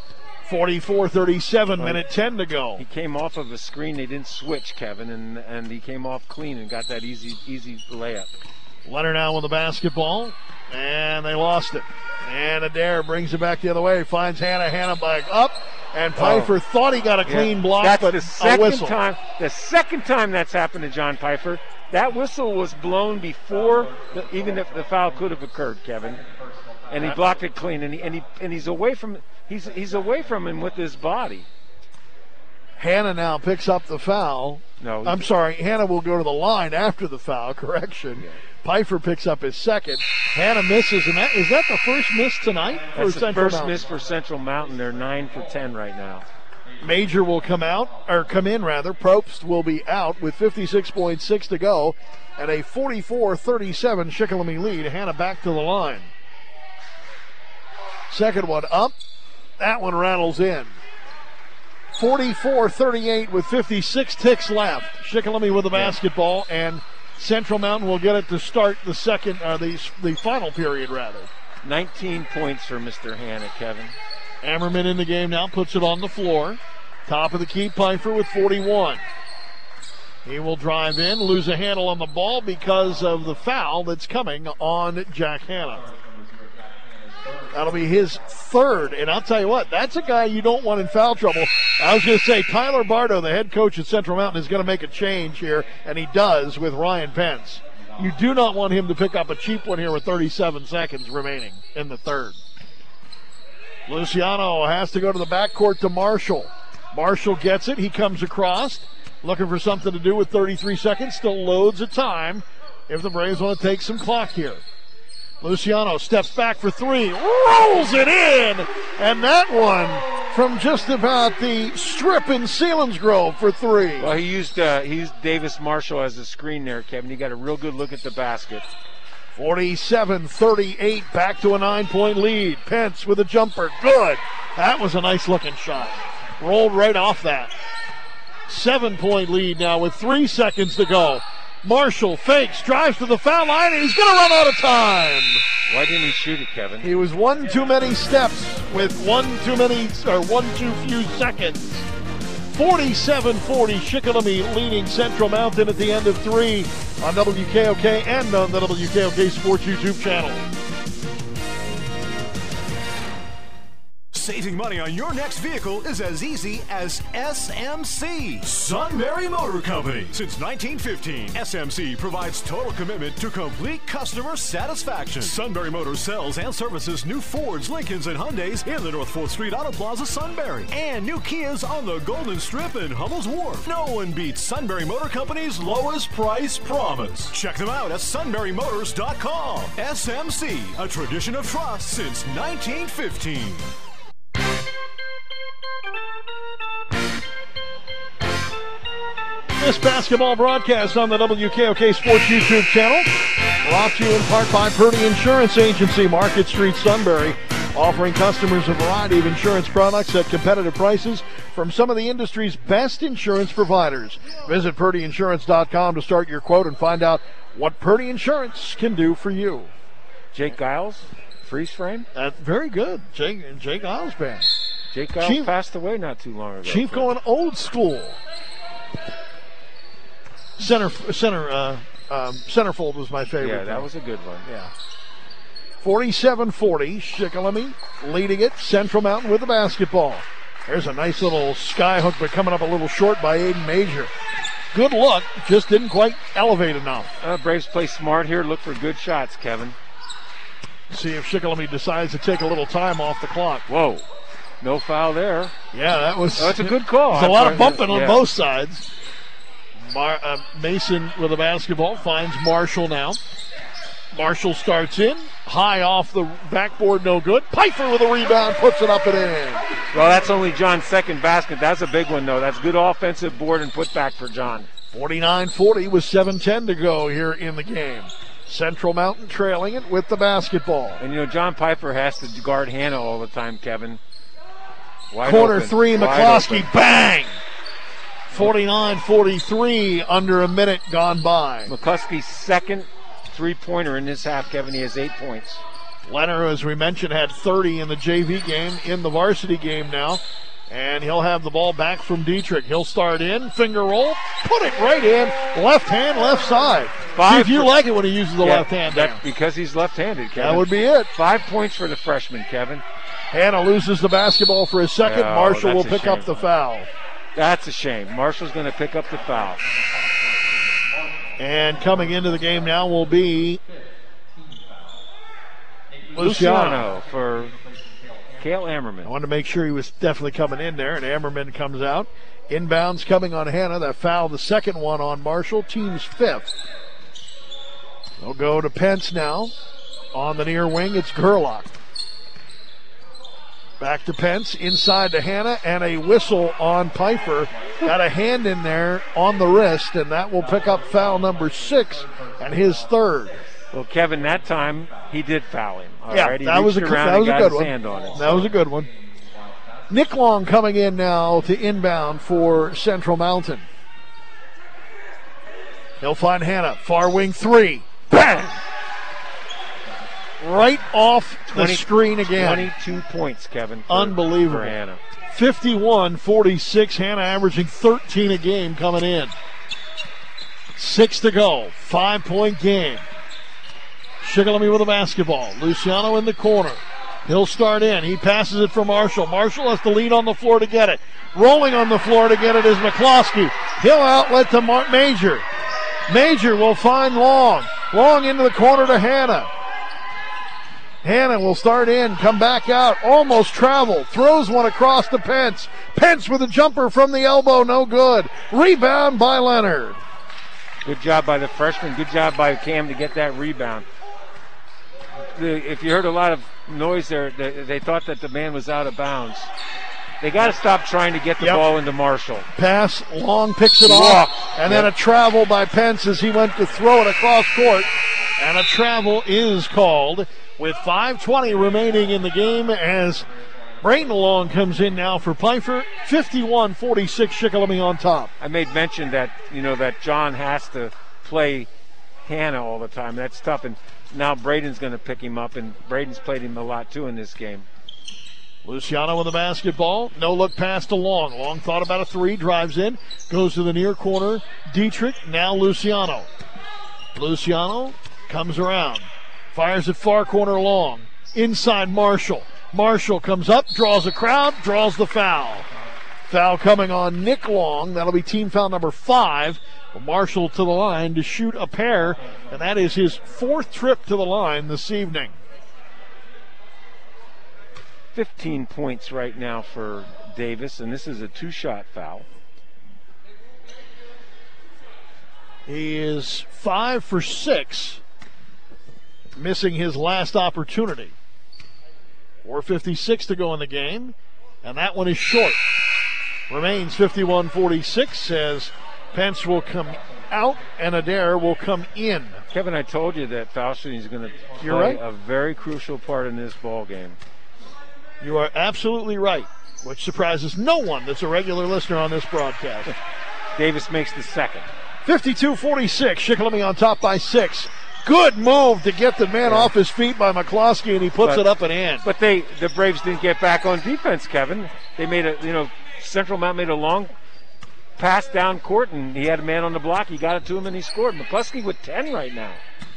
44-37, minute 10 to go. He came off of a screen. They didn't switch, Kevin, and he came off clean and got that easy layup. Leonard now with the basketball, and they lost it. And Adair brings it back the other way. Finds Hannah. Hannah back up. And Pfeiffer thought he got a clean block, that's but the a whistle. The second time that's happened to John Pfeiffer. That whistle was blown before even if the foul could have occurred, Kevin. And he blocked it clean, and he's away from he's away from him with his body. Hannah now picks up the foul. No, I'm sorry. Hannah will go to the line after the foul. Correction. Yeah. Pfeiffer picks up his second. Hannah misses, and is that the first miss tonight for That's Central the first Mountain? miss for Central Mountain. They're 9 for 10 right now. Major will come in. Probst will be out with 56.6 to go, and a 44-37 Shikellamy lead. Hannah back to the line. Second one up. That one rattles in. 44-38 with 56 ticks left. Shikellamy with the basketball, and Central Mountain will get it to start the second, the final period, rather. 19 points for Mr. Hannah, Kevin. Ammerman in the game now, puts it on the floor. Top of the key, Pfeiffer with 41. He will drive in, lose a handle on the ball because of the foul that's coming on Jack Hannah. That'll be his third, and I'll tell you what, that's a guy you don't want in foul trouble. I was going to say, Tyler Bardo, the head coach at Central Mountain, is going to make a change here, and he does with Ryan Pence. You do not want him to pick up a cheap one here with 37 seconds remaining in the third. Luciano has to go to the backcourt to Marshall. Marshall gets it. He comes across, looking for something to do with 33 seconds. Still loads of time if the Braves want to take some clock here. Luciano steps back for three, rolls it in, and that one from just about the strip in Selinsgrove for three. Well, he used Davis Marshall as a screen there, Kevin. He got a real good look at the basket. 47-38, back to a 9-point lead. Pence with a jumper, good. That was a nice-looking shot. Rolled right off that. 7-point lead now with 3 seconds to go. Marshall fakes, drives to the foul line, and he's going to run out of time. Why didn't he shoot it, Kevin? He was one too many steps with one too few seconds. 47-40, Shikellamy leading Central Mountain at the end of 3 on WKOK and on the WKOK Sports YouTube channel. Saving money on your next vehicle is as easy as SMC, Sunbury Motor Company. Since 1915, SMC provides total commitment to complete customer satisfaction. Sunbury Motors sells and services new Fords, Lincolns, and Hyundais in the North 4th Street Auto Plaza, Sunbury, and new Kias on the Golden Strip in Hummel's Wharf. No one beats Sunbury Motor Company's lowest price promise. Check them out at sunburymotors.com. SMC, a tradition of trust since 1915. This basketball broadcast on the WKOK Sports YouTube channel, brought to you in part by Purdy Insurance Agency, Market Street, Sunbury, offering customers a variety of insurance products at competitive prices from some of the industry's best insurance providers. Visit PurdyInsurance.com to start your quote and find out what Purdy Insurance can do for you. Jake Giles, freeze frame. Very good, Jake Giles band. Jake Giles passed away not too long ago. Chief going old school. Centerfold was my favorite. Yeah, that was a good one. Yeah. 47-40, Shikellamy leading it. Central Mountain with the basketball. There's a nice little sky hook, but coming up a little short by Aiden Major. Good look, just didn't quite elevate enough. Braves play smart here. Look for good shots, Kevin. See if Shikellamy decides to take a little time off the clock. Whoa, no foul there. Yeah, that's a good call. There's a lot of bumping on both sides. Mason with the basketball finds Marshall now. Marshall starts in, high off the backboard, no good. Pfeiffer with a rebound, puts it up and in. Well, that's only John's second basket. That's a big one, though. That's good offensive board and put back for John. 49-40 with 7:10 to go here in the game. Central Mountain trailing it with the basketball. And, John Pfeiffer has to guard Hannah all the time, Kevin. Wide Corner open. three, McCloskey, bang! 49-43, under a minute gone by. McCluskey's second three-pointer in this half, Kevin. He has 8 points. Leonard, as we mentioned, had 30 in the JV game, in the varsity game now. And he'll have the ball back from Dietrich. He'll start in, finger roll, put it right in, left hand, left side. See if you like it when he uses the left hand. That's because he's left-handed, Kevin. That would be it. 5 points for the freshman, Kevin. Hannah loses the basketball for a second. Oh, Marshall will that's a pick up shame. the foul. That's a shame. Marshall's going to pick up the foul. And coming into the game now will be Luciano for Cale Ammerman. I wanted to make sure he was definitely coming in there, and Ammerman comes out. Inbounds coming on Hannah. That foul, the second one on Marshall, team's fifth. They'll go to Pence now. On the near wing, it's Gerlach. Back to Pence, inside to Hannah, and a whistle on Pfeiffer. Got a hand in there on the wrist, and that will pick up foul number 6 and his third. Well, Kevin, that time he did foul him. All yeah, right? He that was a reached good around and got one. his hand on it. That was a good one. Nick Long coming in now to inbound for Central Mountain. He'll find Hannah. Far wing 3. Bang! Right off the screen again. 22 points, Kevin. Unbelievable. For Hannah. 51-46. Hannah averaging 13 a game coming in. 6 to go. 5-point game. Shikellamy with the basketball. Luciano in the corner. He'll start in. He passes it for Marshall. Marshall has to lead on the floor to get it. Rolling on the floor to get it is McCloskey. He'll outlet to Major. Major will find Long. Long into the corner to Hannah. Hannah will start in, come back out, almost travel, throws one across to Pence. Pence with a jumper from the elbow, no good. Rebound by Leonard. Good job by the freshman. Good job by Cam to get that rebound. If you heard a lot of noise there, they thought that the man was out of bounds. They got to stop trying to get the ball into Marshall. Pass, Long picks it off, and then a travel by Pence as he went to throw it across court. And a travel is called with 5:20 remaining in the game as Brayton Long comes in now for Pfeiffer. 51-46, Shikellamy on top. I made mention that, that John has to play Hannah all the time. That's tough, and now Braden's going to pick him up, and Braden's played him a lot too in this game. Luciano with the basketball. No look pass to Long. Long thought about a 3, drives in, goes to the near corner. Dietrich, now Luciano. Luciano comes around, fires at far corner Long. Inside Marshall. Marshall comes up, draws a crowd, draws the foul. Foul coming on Nick Long. That'll be team foul number 5. Marshall to the line to shoot a pair, and that is his 4th trip to the line this evening. 15 points right now for Davis, and this is a 2-shot foul. He is 5 for 6, missing his last opportunity. 4:56 to go in the game, and that one is short. Remains 51-46 as Pence will come out and Adair will come in. Kevin, I told you that foul shooting is going to play a very crucial part in this ball game. You are absolutely right, which surprises no one that's a regular listener on this broadcast. Davis makes the second. 52-46, Shikellamy on top by 6. Good move to get the man off his feet by McCloskey, and he puts it up and in. But the Braves didn't get back on defense, Kevin. They made Central Mount made a long pass down court, and he had a man on the block. He got it to him, and he scored. McCluskey with 10 right now.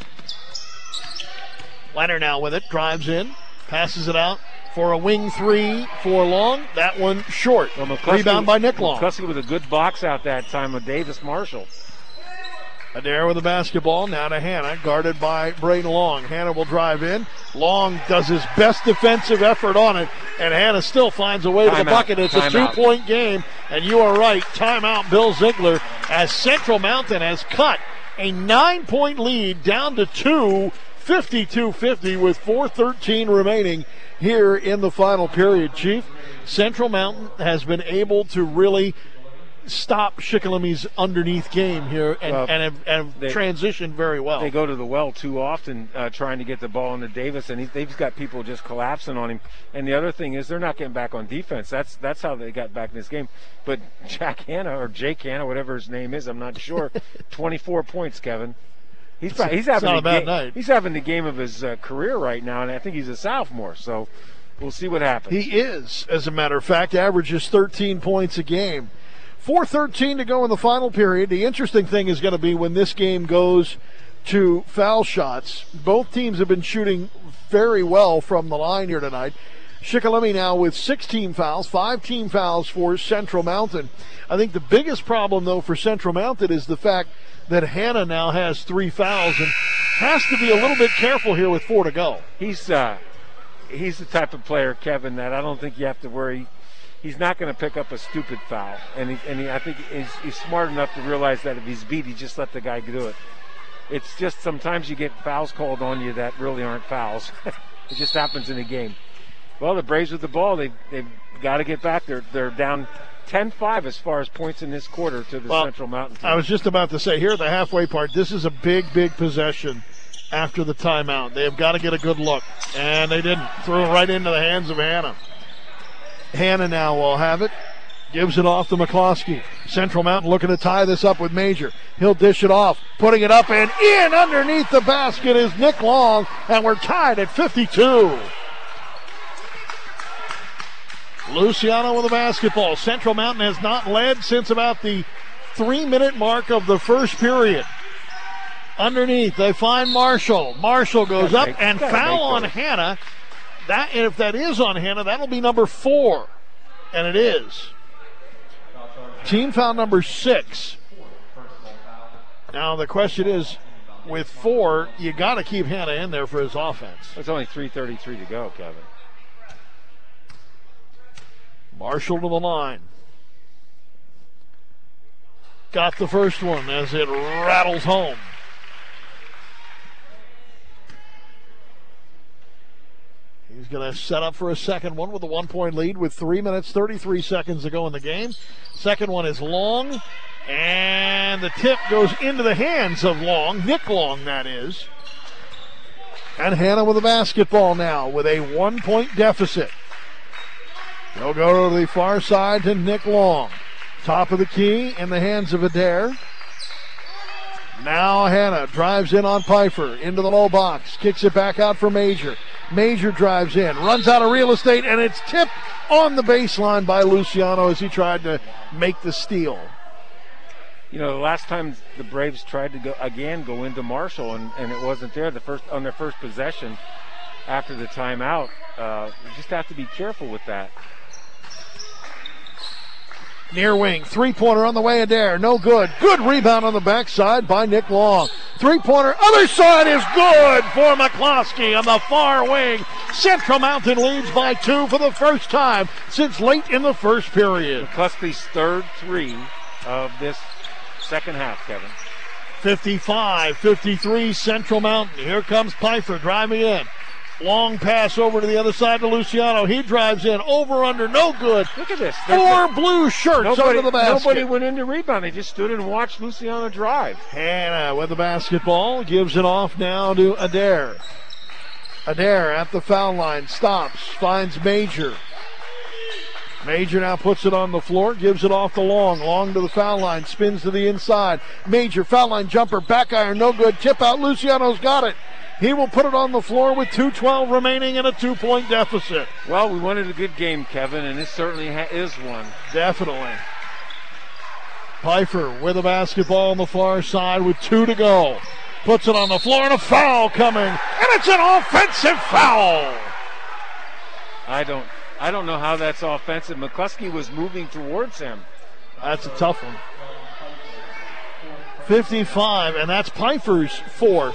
Leonard now with it, drives in, passes it out for a wing 3 for Long. That one short. Well, Rebound by Nick Long. McCluskey with a good box out that time with Davis Marshall. Adair with the basketball, now to Hannah, guarded by Brayton Long. Hannah will drive in. Long does his best defensive effort on it, and Hannah still finds a way to the bucket. It's a 2-point game, and you are right. Timeout, Bill Ziegler, as Central Mountain has cut a 9-point lead down to 2, 52-50 with 4:13 remaining here in the final period, Chief. Central Mountain has been able to really stop Shikelamy's underneath game here and have transitioned very well. They go to the well too often trying to get the ball into Davis, and they've got people just collapsing on him. And the other thing is they're not getting back on defense. That's how they got back in this game. But Jake Hanna, whatever his name is, I'm not sure, 24 points, Kevin. He's having a bad night. He's having the game of his career right now, and I think he's a sophomore. So we'll see what happens. He is, as a matter of fact, averages 13 points a game. 4:13 to go in the final period. The interesting thing is going to be when this game goes to foul shots. Both teams have been shooting very well from the line here tonight. Shikellamy now with 6 team fouls, 5 team fouls for Central Mountain. I think the biggest problem, though, for Central Mountain is the fact that Hannah now has 3 fouls and has to be a little bit careful here with 4 to go. He's the type of player, Kevin, that I don't think you have to worry. He's not going to pick up a stupid foul, and I think he's smart enough to realize that if he's beat, he just let the guy do it. It's just sometimes you get fouls called on you that really aren't fouls. It just happens in a game. Well, the Braves with the ball, they've got to get back. They're down 10-5 as far as points in this quarter to the Central Mountain team. I was just about to say, here at the halfway part, this is a big possession after the timeout. They have got to get a good look, and they didn't. Threw it right into the hands of Hannah. Hannah now will have it. Gives it off to McCloskey. Central Mountain looking to tie this up with Major. He'll dish it off. Putting it up and in underneath the basket is Nick Long, and we're tied at 52. Luciano with the basketball. Central Mountain has not led since about the 3-minute mark of the first period. Underneath, they find Marshall. Marshall goes up and foul on Hannah. If that is on Hannah, that'll be number 4. And it is. Team foul number 6. Now the question is, with 4, you got to keep Hannah in there for his offense. It's only 3:33 to go, Kevin. Marshall to the line. Got the first one as it rattles home. He's going to set up for a second one with a 1-point lead with 3 minutes, 33 seconds to go in the game. Second one is Long, and the tip goes into the hands of Long, Nick Long, that is. And Hannah with the basketball now with a 1-point deficit. They'll go to the far side to Nick Long. Top of the key in the hands of Adair. Now Hannah drives in on Pfeiffer into the low box. Kicks it back out for Major. Major drives in, runs out of real estate, and it's tipped on the baseline by Luciano as he tried to make the steal. You know, the last time the Braves tried to go into Marshall, and it wasn't there on their first possession after the timeout. You just have to be careful with that. Near wing, 3-pointer on the way, Adair, no good. Good rebound on the backside by Nick Long. 3-pointer, other side is good for McCloskey on the far wing. Central Mountain leads by 2 for the first time since late in the first period. McCloskey's third 3 of this second half, Kevin. 55-53 Central Mountain. Here comes Pfeiffer driving in. Long pass over to the other side to Luciano. He drives in. Over, under, no good. Look at this. 4 blue shirts under the basket. Nobody went in to rebound. They just stood and watched Luciano drive. Hannah with the basketball. Gives it off now to Adair. Adair at the foul line. Stops. Finds Major. Major now puts it on the floor. Gives it off to Long. Long to the foul line. Spins to the inside. Major foul line jumper. Back iron. No good. Tip out. Luciano's got it. He will put it on the floor with 2:12 remaining and a 2-point deficit. Well, we wanted a good game, Kevin, and this certainly is one. Definitely. Pfeiffer with the basketball on the far side with 2 to go. Puts it on the floor and a foul coming. And it's an offensive foul. I don't know how that's offensive. McCluskey was moving towards him. That's a tough one. 55, and that's Pfeiffer's 4th.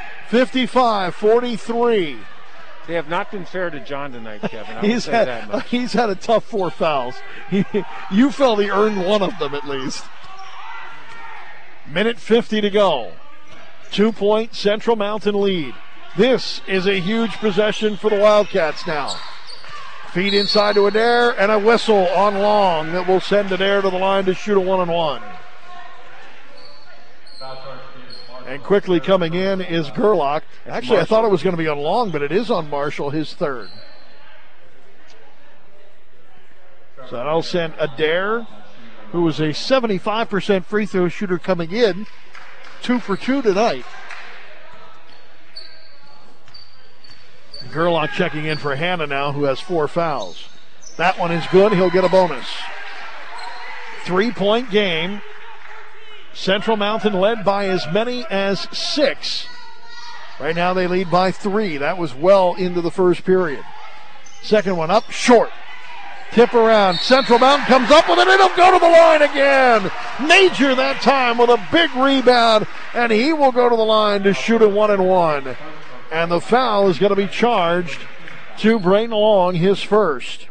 55-43. They have not been fair to John tonight, Kevin. I won't say that much. He's had a tough 4 fouls. You felt he earned one of them at least. Minute 50 to go. 2-point Central Mountain lead. This is a huge possession for the Wildcats now. Feed inside to Adair, and a whistle on Long that will send Adair to the line to shoot a 1-and-1. And quickly coming in is Gerlach. Actually, I thought it was going to be on Long, but it is on Marshall, his 3rd. So that'll send Adair, who was a 75% free throw shooter coming in, 2 for 2 tonight. Gerlach checking in for Hannah now, who has 4 fouls. That one is good. He'll get a bonus. 3-point game. Central Mountain led by as many as 6. Right now they lead by 3. That was well into the first period. Second one up, short. Tip around. Central Mountain comes up with it. It'll go to the line again. Major that time with a big rebound, and he will go to the line to shoot a 1-and-1. And the foul is going to be charged to Brayton Long, his first.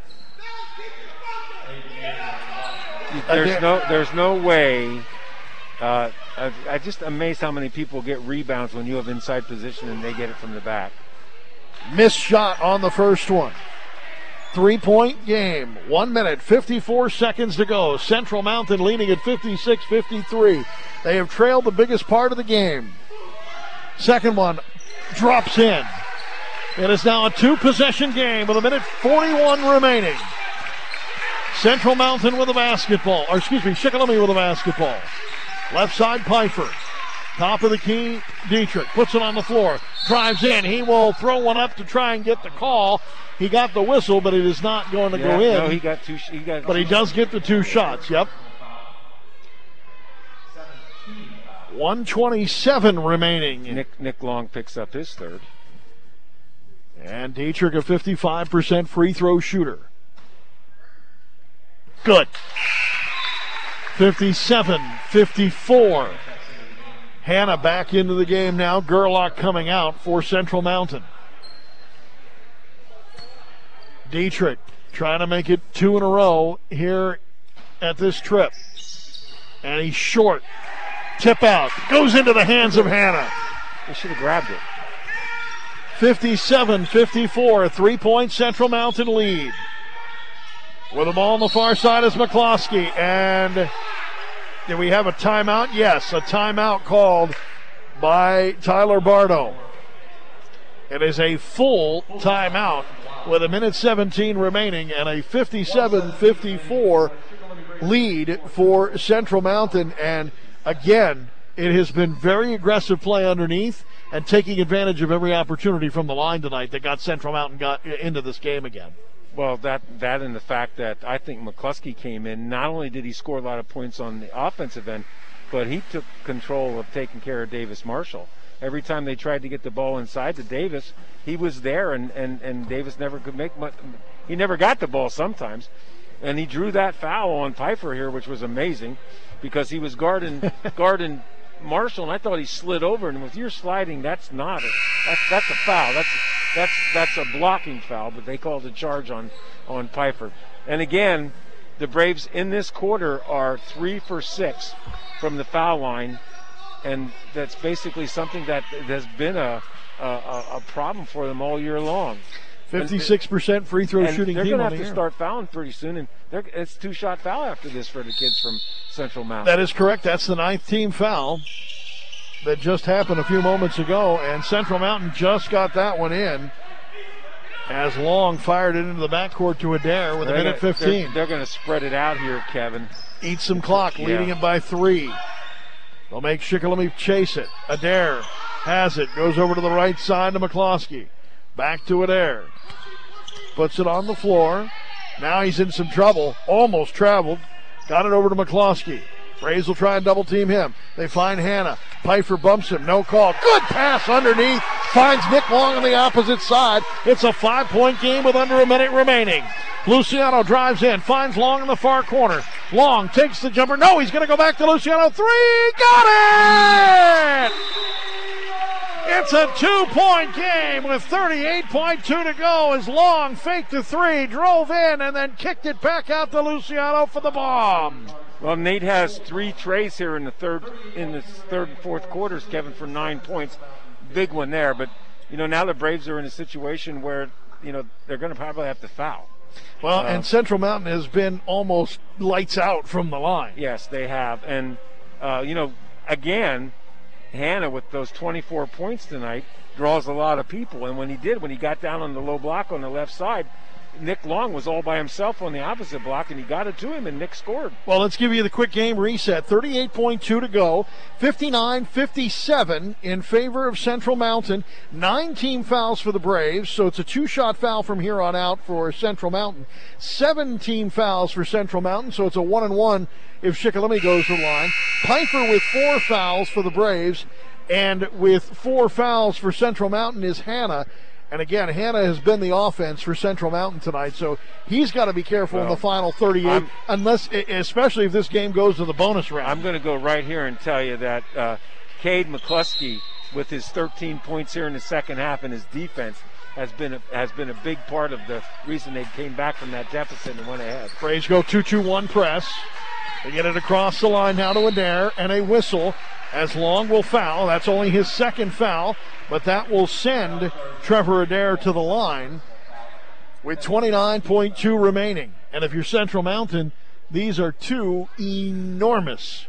There's no way. I just amazed how many people get rebounds when you have inside position and they get it from the back. Missed shot on the first one. 3-point game. 1 minute, 54 seconds to go. Central Mountain leading at 56-53. They have trailed the biggest part of the game. Second one drops in. It is now a 2-possession game with 1:41 remaining. Central Mountain with a basketball. Or excuse me, Shikellamy with a basketball. Left side, Pfeiffer. Top of the key, Dietrich puts it on the floor. Drives in. He will throw one up to try and get the call. He got the whistle, but it is not going to go in. No, he got two. But he does get the 2 shots. Yep. 1:27 remaining. Nick Long picks up his third. And Dietrich, a 55% free throw shooter. Good. 57-54. Hannah back into the game now. Gerlach coming out for Central Mountain. Dietrich trying to make it 2 in a row here at this trip. And he's short. Tip out. Goes into the hands of Hannah. They should have grabbed it. 57-54. 3-point Central Mountain lead. With the ball on the far side is McCloskey. And do we have a timeout? Yes, a timeout called by Tyler Bardo. It is a full timeout with 1:17 remaining and a 57-54 lead for Central Mountain. And again, it has been very aggressive play underneath and taking advantage of every opportunity from the line tonight that got Central Mountain got into this game again. Well, that and the fact that I think McCluskey came in, not only did he score a lot of points on the offensive end, but he took control of taking care of Davis Marshall. Every time they tried to get the ball inside to Davis, he was there, and Davis never could make much. He never got the ball sometimes. And he drew that foul on Pfeiffer here, which was amazing, because he was guarding Marshall, and I thought he slid over. And with your sliding, that's not it. That's a foul. That's a blocking foul, but they called a charge on Pfeiffer. And again, the Braves in this quarter are 3 for 6 from the foul line, and that's basically something that has been a problem for them all year long. 56% free throw shooting team. They're going to have to start fouling pretty soon, and it's 2-shot foul after this for the kids from Central Mountain. That is correct. That's the 9th team foul that just happened a few moments ago, and Central Mountain just got that one in as Long fired it into the backcourt to Adair with 1:15. They're going to spread it out here, Kevin. Eat some clock, leading it by 3. They'll make Shikellamy chase it. Adair has it, goes over to the right side to McCloskey. Back to Adair. Puts it on the floor. Now he's in some trouble. Almost traveled. Got it over to McCloskey. Braves will try and double team him. They find Hannah. Pfeiffer bumps him. No call. Good pass underneath. Finds Nick Long on the opposite side. It's a 5-point game with under a minute remaining. Luciano drives in. Finds Long in the far corner. Long takes the jumper. No, he's going to go back to Luciano. 3. Got it! It's a 2-point game with 38.2 to go as Long faked the 3, drove in, and then kicked it back out to Luciano for the bomb. Well, Nate has 3 trays here in the third and fourth quarters, Kevin, for 9 points. Big one there, but now the Braves are in a situation where they're going to probably have to foul. Well, and Central Mountain has been almost lights out from the line. Yes, they have, and again, Hannah with those 24 points tonight draws a lot of people, and when he got down on the low block on the left side, Nick Long was all by himself on the opposite block, and he got it to him, and Nick scored. Well, let's give you the quick game reset. 38.2 to go. 59-57 in favor of Central Mountain. 9 team fouls for the Braves, so it's a 2-shot foul from here on out for Central Mountain. 7 team fouls for Central Mountain, so it's a 1-and-1 if Shikellamy goes to the line. Pfeiffer with 4 fouls for the Braves, and with 4 fouls for Central Mountain is Hannah. And again, Hanna has been the offense for Central Mountain tonight, so he's got to be careful in the final 38, especially if this game goes to the bonus round. I'm going to go right here and tell you that Cade McCluskey, with his 13 points here in the second half and his defense, has been a big part of the reason they came back from that deficit and went ahead. Braves go 2-2-1 press. They get it across the line now to Adair, and a whistle as Long will foul. That's only his second foul, but that will send Trevor Adair to the line with 29.2 remaining. And if you're Central Mountain, these are two enormous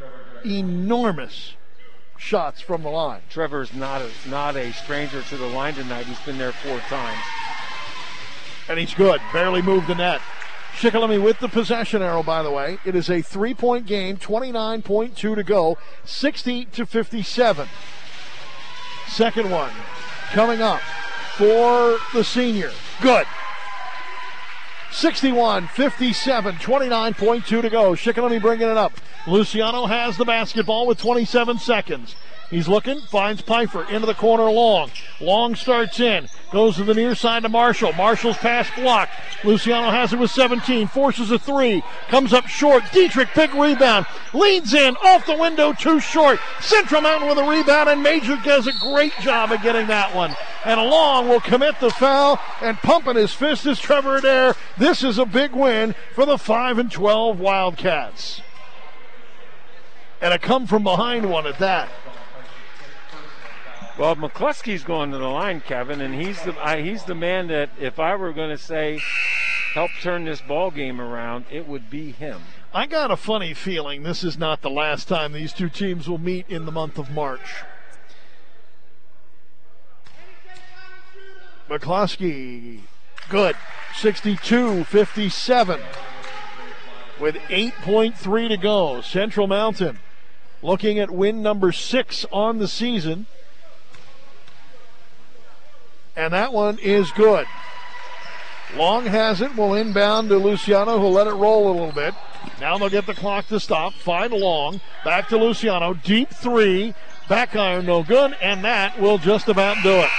shots from the line. Trevor's not a stranger to the line tonight. He's been there 4 times. And he's good. Barely moved the net. Shikellamy with the possession arrow, by the way. It is a 3-point game, 29.2 to go, 60-57. Second one coming up for the senior. Good. 61-57, 29.2 to go. Shikellamy bringing it up. Luciano has the basketball with 27 seconds. He's looking, finds Pfeiffer into the corner. Long. Long starts in, goes to the near side to Marshall. Marshall's pass blocked. Luciano has it with 17, forces a 3, comes up short. Dietrich, big rebound, leads in, off the window, too short. Central Mountain with a rebound, and Major does a great job of getting that one. And Long will commit the foul, and pumping his fist is Trevor Adair. This is a big win for the 5-12 Wildcats. And a come-from-behind one at that. Well, McCluskey's going to the line, Kevin, and he's the man that, if I were going to say help turn this ball game around, it would be him. I got a funny feeling this is not the last time these two teams will meet in the month of March. McCluskey, good, 62-57 with 8.3 to go. Central Mountain looking at win number 6 on the season. And that one is good. Long has it, will inbound to Luciano, who'll let it roll a little bit. Now they'll get the clock to stop. Find Long, back to Luciano, deep 3, back iron, no good, and that will just about do it.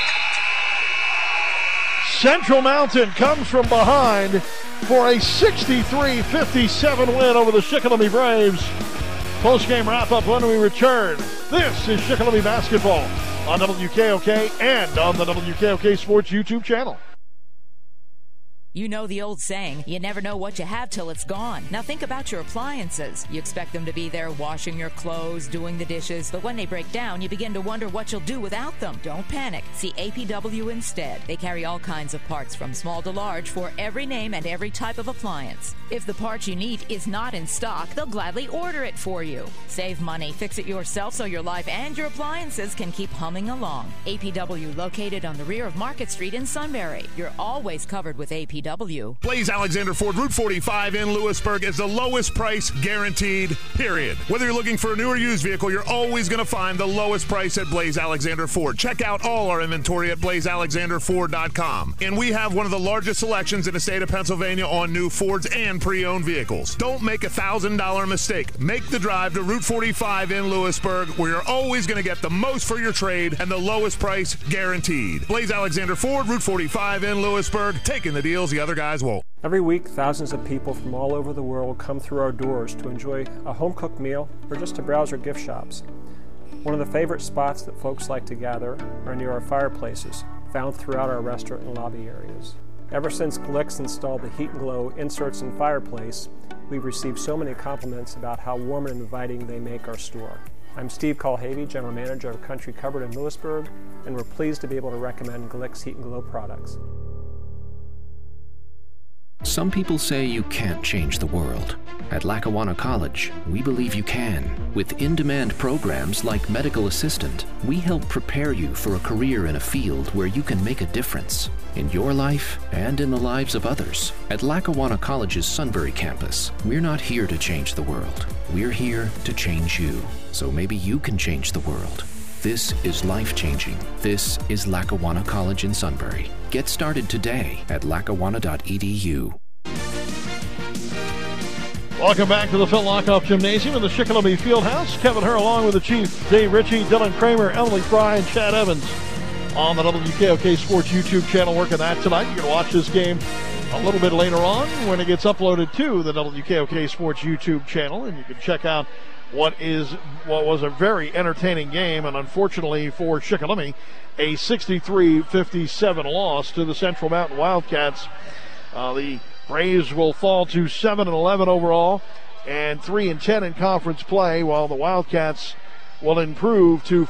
Central Mountain comes from behind for a 63-57 win over the Shikellamy Braves. Post-game wrap-up when we return. This is Shikellamy Basketball on WKOK and on the WKOK Sports YouTube channel. You know the old saying, you never know what you have till it's gone. Now think about your appliances. You expect them to be there washing your clothes, doing the dishes, but when they break down, you begin to wonder what you'll do without them. Don't panic. See APW instead. They carry all kinds of parts from small to large for every name and every type of appliance. If the part you need is not in stock, they'll gladly order it for you. Save money, fix it yourself so your life and your appliances can keep humming along. APW, located on the rear of Market Street in Sunbury. You're always covered with APW. Blaze Alexander Ford, Route 45 in Lewisburg is the lowest price guaranteed, period. Whether you're looking for a new or used vehicle, you're always going to find the lowest price at Blaze Alexander Ford. Check out all our inventory at blazealexanderford.com. And we have one of the largest selections in the state of Pennsylvania on new Fords and pre-owned vehicles. Don't make a $1,000 mistake. Make the drive to Route 45 in Lewisburg, where you're always going to get the most for your trade and the lowest price guaranteed. Blaze Alexander Ford, Route 45 in Lewisburg, taking the deals the other guys won't. Every week, thousands of people from all over the world come through our doors to enjoy a home-cooked meal or just to browse our gift shops. One of the favorite spots that folks like to gather are near our fireplaces, found throughout our restaurant and lobby areas. Ever since Glicks installed the Heat and Glow inserts in fireplace, we've received so many compliments about how warm and inviting they make our store. I'm Steve Colhavy, General Manager of Country Cupboard in Lewisburg, and we're pleased to be able to recommend Glicks Heat and Glow products. Some people say you can't change the world. At Lackawanna College, we believe you can. With in-demand programs like Medical Assistant, we help prepare you for a career in a field where you can make a difference in your life and in the lives of others. At Lackawanna College's Sunbury campus, we're not here to change the world. We're here to change you. So maybe you can change the world. This is life-changing. This is Lackawanna College in Sunbury. Get started today at lackawanna.edu. Welcome back to the Phil Lockoff Gymnasium in the Shikellamy Fieldhouse. Kevin Herr along with the Chief, Dave Ritchie, Dylan Kramer, Emily Fry, and Chad Evans. on the WKOK Sports YouTube channel. Working that tonight. You're going to watch this game a little bit later on when it gets uploaded to the WKOK Sports YouTube channel, and you can check out what was a very entertaining game, and unfortunately for Shikellamy, a 63-57 loss to the Central Mountain Wildcats. The Braves will fall to 7-11 overall and 3-10 in conference play, while the Wildcats will improve to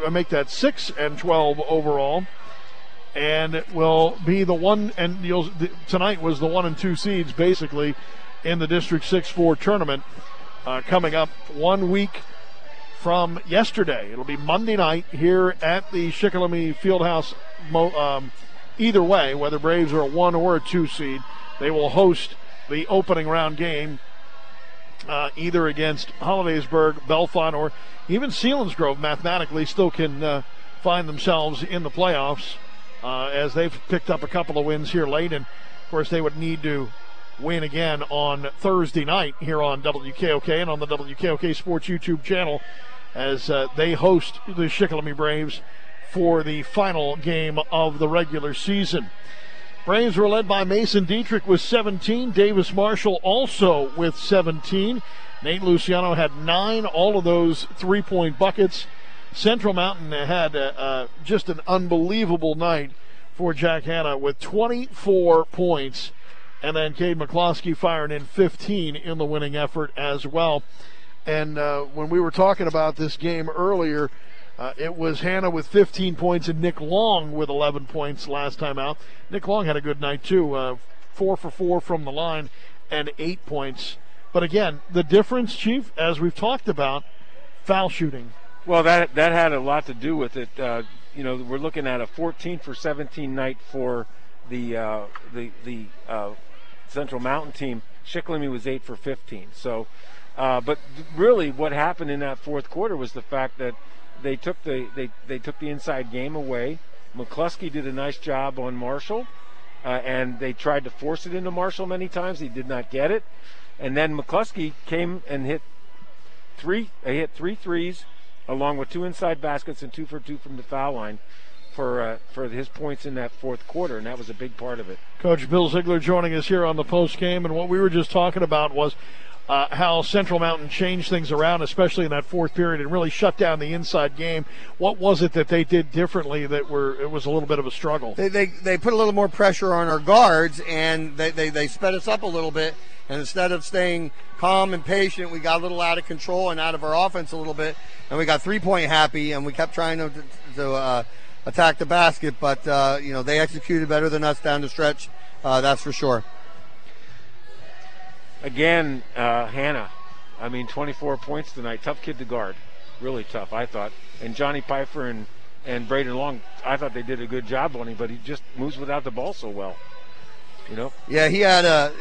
6-12 overall, and it will be the one. And tonight was the 1 and 2 seeds basically in the District 6-4 tournament. Coming up 1 week from yesterday, it'll be Monday night here at the Shikellamy Fieldhouse. Either way, whether Braves are a 1 or a 2 seed, they will host the opening round game. Either against Hollidaysburg, Bellefonte, or even Selinsgrove mathematically still can find themselves in the playoffs as they've picked up a couple of wins here late. And, of course, they would need to win again on Thursday night here on WKOK and on the WKOK Sports YouTube channel as they host the Shikellamy Braves for the final game of the regular season. Braves were led by Mason Dietrich with 17. Davis Marshall also with 17. Nate Luciano had 9, all of those three-point buckets. Central Mountain had just an unbelievable night for Jack Hanna with 24 points. And then Cade McCloskey firing in 15 in the winning effort as well. And when we were talking about this game earlier, it was Hanna with 15 points and Nick Long with 11 points last time out. Nick Long had a good night too, 4 for 4 from the line and 8 points. But again, the difference, Chief, as we've talked about, foul shooting. Well, that had a lot to do with it. We're looking at a 14 for 17 night for the Central Mountain team. Shikellamy was 8 for 15. So, but really, what happened in that fourth quarter was the fact that they took the inside game away. McCluskey did a nice job on Marshall, and they tried to force it into Marshall many times. He did not get it, and then McCluskey came and hit 3 threes, along with 2 inside baskets and 2 for 2 from the foul line for his points in that fourth quarter, and that was a big part of it. Coach Bill Ziegler joining us here on the post game, and what we were just talking about was how Central Mountain changed things around, especially in that fourth period, and really shut down the inside game. What was it that they did differently it was a little bit of a struggle? They put a little more pressure on our guards, and they sped us up a little bit. And instead of staying calm and patient, we got a little out of control and out of our offense a little bit, and we got 3-point happy, and we kept trying to attack the basket. But they executed better than us down the stretch. That's for sure. Again, Hanna, 24 points tonight. Tough kid to guard. Really tough, I thought. And Johnny Pfeiffer and Braden Long, I thought they did a good job on him, but he just moves without the ball so well. Yeah, he had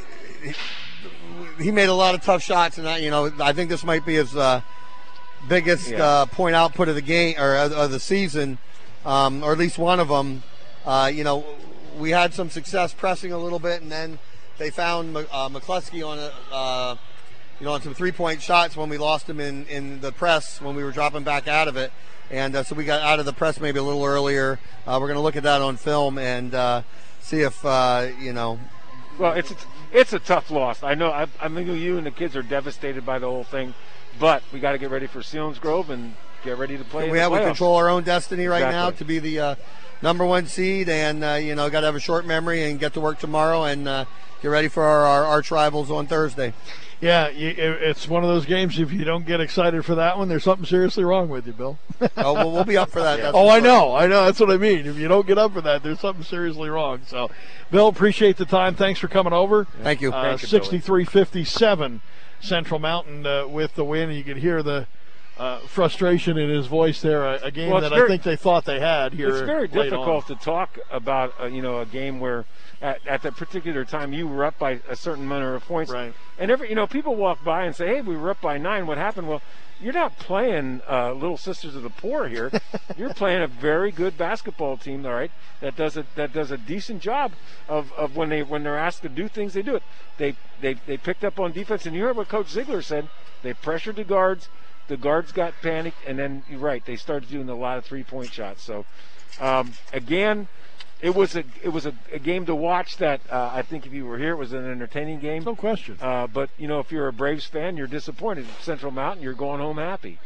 he made a lot of tough shots, and I think this might be his biggest point output of the game or of the season, or at least one of them. We had some success pressing a little bit, and then they found McCluskey on on some 3-point shots when we lost him in the press when we were dropping back out of it. And so we got out of the press maybe a little earlier. We're going to look at that on film and see if, Well, it's a tough loss. I know I think you and the kids are devastated by the whole thing, but we got to get ready for Selinsgrove and get ready to play. We control our own destiny right now to be the number 1 seed, and got to have a short memory and get to work tomorrow and get ready for our arch rivals on Thursday. Yeah, it's one of those games. If you don't get excited for that one, there's something seriously wrong with you, Bill. We'll be up for that. Yeah. I know. That's what I mean. If you don't get up for that, there's something seriously wrong. So, Bill, appreciate the time. Thanks for coming over. Thank you. 63-57, Central Mountain with the win. You could hear the frustration in his voice there. A game I think they thought they had here. It's very difficult to talk about a game where at that particular time you were up by a certain number of points, right? And people walk by and say, "Hey, we were up by 9. What happened?" Well, you're not playing Little Sisters of the Poor here. You're playing a very good basketball team, all right? That does a decent job of when they're asked to do things, they do it. They picked up on defense, and you heard what Coach Ziegler said. They pressured the guards. The guards got panicked, and then you're right. They started doing a lot of 3-point shots. So Again, it was a game to watch that I think if you were here, it was an entertaining game. No question. But, if you're a Braves fan, you're disappointed. Central Mountain, you're going home happy.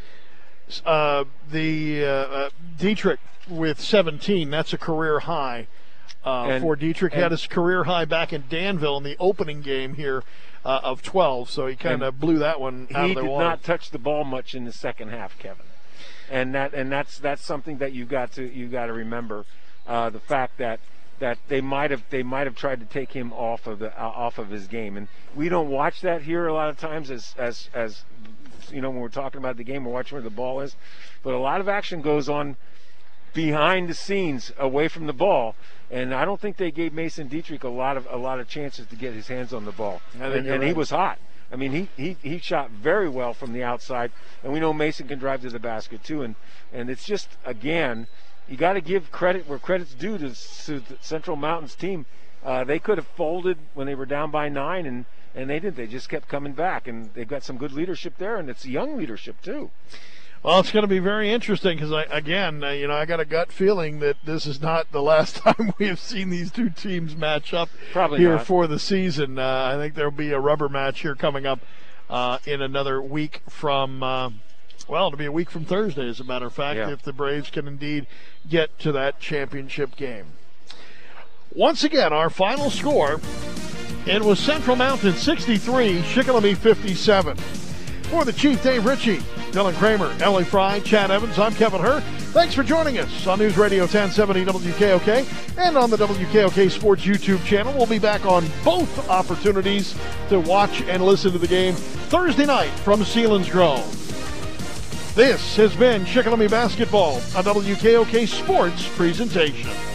Dietrich with 17, that's a career high for Dietrich. He had his career high back in Danville in the opening game here of 12, so he kind of blew that one out of the water. He did not touch the ball much in the second half, Kevin. And that's something that you got to remember. The fact that they might have tried to take him off of his game, and we don't watch that here a lot of times as when we're talking about the game, we're watching where the ball is, but a lot of action goes on behind the scenes away from the ball, and I don't think they gave Mason Dietrich a lot of chances to get his hands on the ball, and he was hot. I mean, he shot very well from the outside, and we know Mason can drive to the basket too, and it's just, again, you got to give credit where credit's due to the Central Mountain's team. They could have folded when they were down by 9, and they didn't. They just kept coming back, and they've got some good leadership there, and it's young leadership too. Well, it's going to be very interesting because, I got a gut feeling that this is not the last time we have seen these two teams match up for the season. I think there will be a rubber match here coming up in another week from it'll be a week from Thursday, as a matter of fact, if the Braves can indeed get to that championship game. Once again, our final score, it was Central Mountain 63, Shikellamy 57. For the Chief, Dave Ritchie, Dylan Kramer, Ellie Fry, Chad Evans, I'm Kevin Herr. Thanks for joining us on News Radio 1070 WKOK and on the WKOK Sports YouTube channel. We'll be back on both opportunities to watch and listen to the game Thursday night from Selinsgrove. This has been Shikellamy Basketball, a WKOK Sports presentation.